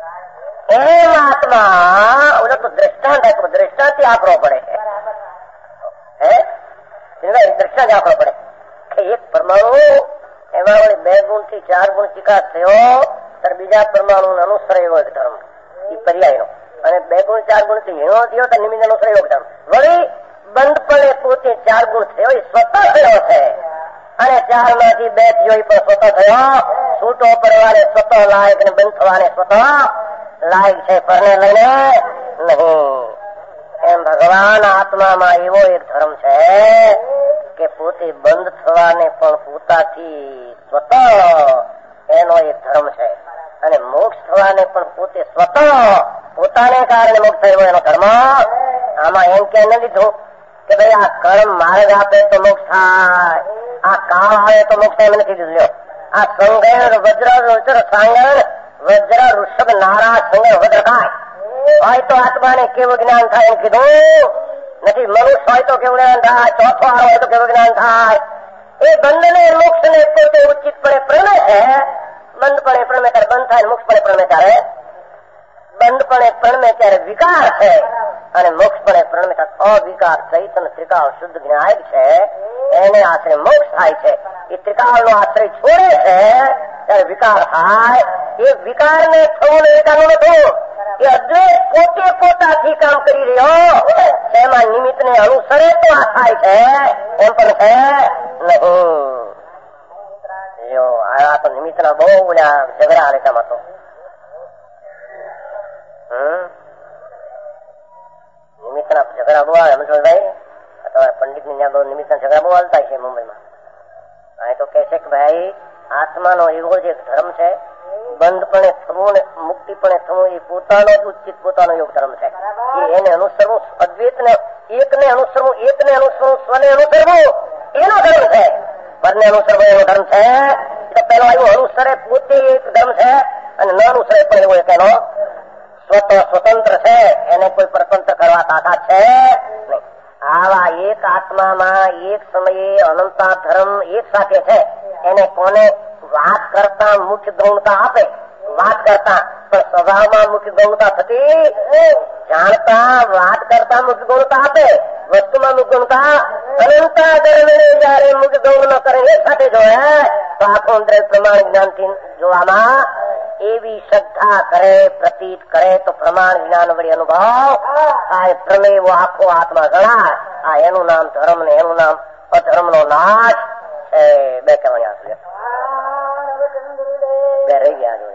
એમ આત્મા ઓલો તો દ્રષ્ટાંત આપ્યો, દ્રષ્ટાંતથી આંકડો પડે હે દ્રષ્ટાંત આંકડો પડે કે એક પરમાણુ એમાં વળી 2 ગુણથી 4 ગુણ વિકાસ થયો ત્યારે બીજા પરમાણુ અનુસરે એવો એક ધર્મ એ પર્યાયનો, અને 2 ગુણ 4 ગુણ થી હીણો થયો તો નિમિત્ત અનુસરે એવો ધર્મ. વળી બંધપણે પોતે 4 ગુણ થયો એ સ્વતઃ થયો છે, અને 4 માંથી 2 થયો એ પણ સ્વતઃ થયો. છૂટો પડવાને સ્વતઃ લાયક અને બંધ થવાને સ્વતઃ લાયક છે, પરને લઈને નહીં. એમ ભગવાન આત્મામાં એવો એક ધર્મ છે કે પોતે બંધ થવાને પણ પોતાથી સ્વતઃ એનો એક ધર્મ છે, અને મોક્ષ થવાને પણ પોતે સ્વતઃ પોતાને કારણે મોક્ષ થયો એનો ધર્મ. આમાં એમ કે ન લીધું કે ભાઈ આ કર્મ માર્ગ આપે તો મોક્ષ થાય, આ કાળ આવે તો મોક્ષ થાય, એમ નથી લીધું. આ સંગણ વજ્ર સાંગણ વજ્ર ઋષભ નારા સંગણ વજ્ર થાય હોય તો આત્માને કેવું જ્ઞાન થાય એમ કીધું નથી. મનુષ્ય હોય તો કેવું જ્ઞાન થાય, ચોથો આરો હોય તો કેવું જ્ઞાન થાય. એ બંધને મોક્ષ ને પોતે ઉચિતપણે પ્રમે છે. બંધપણે પ્રમે ત્યારે બંધ થાય, મોક્ષપણે પ્રમે ત્યારે બંધપણે પ્રમે ત્યારે વિકાર છે, અને મોક્ષપણે પ્રમે ત્યારે અવિકાર ચૈતન્ય ત્રિકાળ શુદ્ધ જ્ઞાયક છે, એને આશ્રય મોક્ષ થાય છે. એ ત્રિકાળ નો આશ્રય છોડે છે ત્યારે વિકાર થાય. એ વિકારને થવું વિકારનું નથી, એ અદ્વૈત પોતે પોતાથી કામ કરી રહ્યો એમાં નિમિત્તને અનુસરે તો આ થાય છે, એમ પણ છે નહીં. આ તો નિમિત્તના બહુ બધા ઝઘડા રેખામાં તો નિમિત્તના ઝઘડા બહુ આવે ભાઈ. પંડિત ની ત્યાં બહુ નિમિત્તના ઝઘડા બહુ હાલતા છે મુંબઈમાં. અહીં તો કે છે કે ભાઈ આત્માનો એવો જ એક ધર્મ છે, બંધપણે થવું ને મુક્તિપણે થવું એ પોતાનો ઉચિત પોતાનો યોગ ધર્મ છે. એને અનુસરવું, અદ્વૈતને એકને અનુસરવું, સ્વને અનુસરવું એનો ધર્મ છે. પરને અનુસરવો એનો ધર્મ છે. તો પેલો આવ્યો અનુસરે પોતે એક ધર્મ છે, અને ન અનુસરે પણ એવો એક એનો સ્વતંત્ર છે, એને કોઈ પ્રતંત્ર કરવા તાકાત છે નહીં. આવા એક આત્મામાં એક સમયે અનંતા ધર્મ એક સાથે છે. એને કોને વાત કરતા મુખ્ય ગૌણતા આપે, વાત કરતા પણ સ્વભાવમાં મુખ્ય ગૌણતા થતી, જાણતા વાત કરતા મુખ્ય ગૌણતા આપે, વસ્તુમાં મુખ્ય ગૌણતા અનંતા ધર્મને જયારે મુખ્ય ગૌણ ન કરે એક સાથે જોડે તો આખો અંદર પ્રમાણ જ્ઞાનથી જોવામાં એવી શ્રદ્ધા કરે, પ્રતીત કરે તો પ્રમાણ જ્ઞાન વળી અનુભવ આ પ્રમેય આખો આત્મા ગણાય. આ એનું નામ ધર્મ ને એનું નામ અધર્મ નો નાશ છે. બે કહેવાની બે રહી ગયા.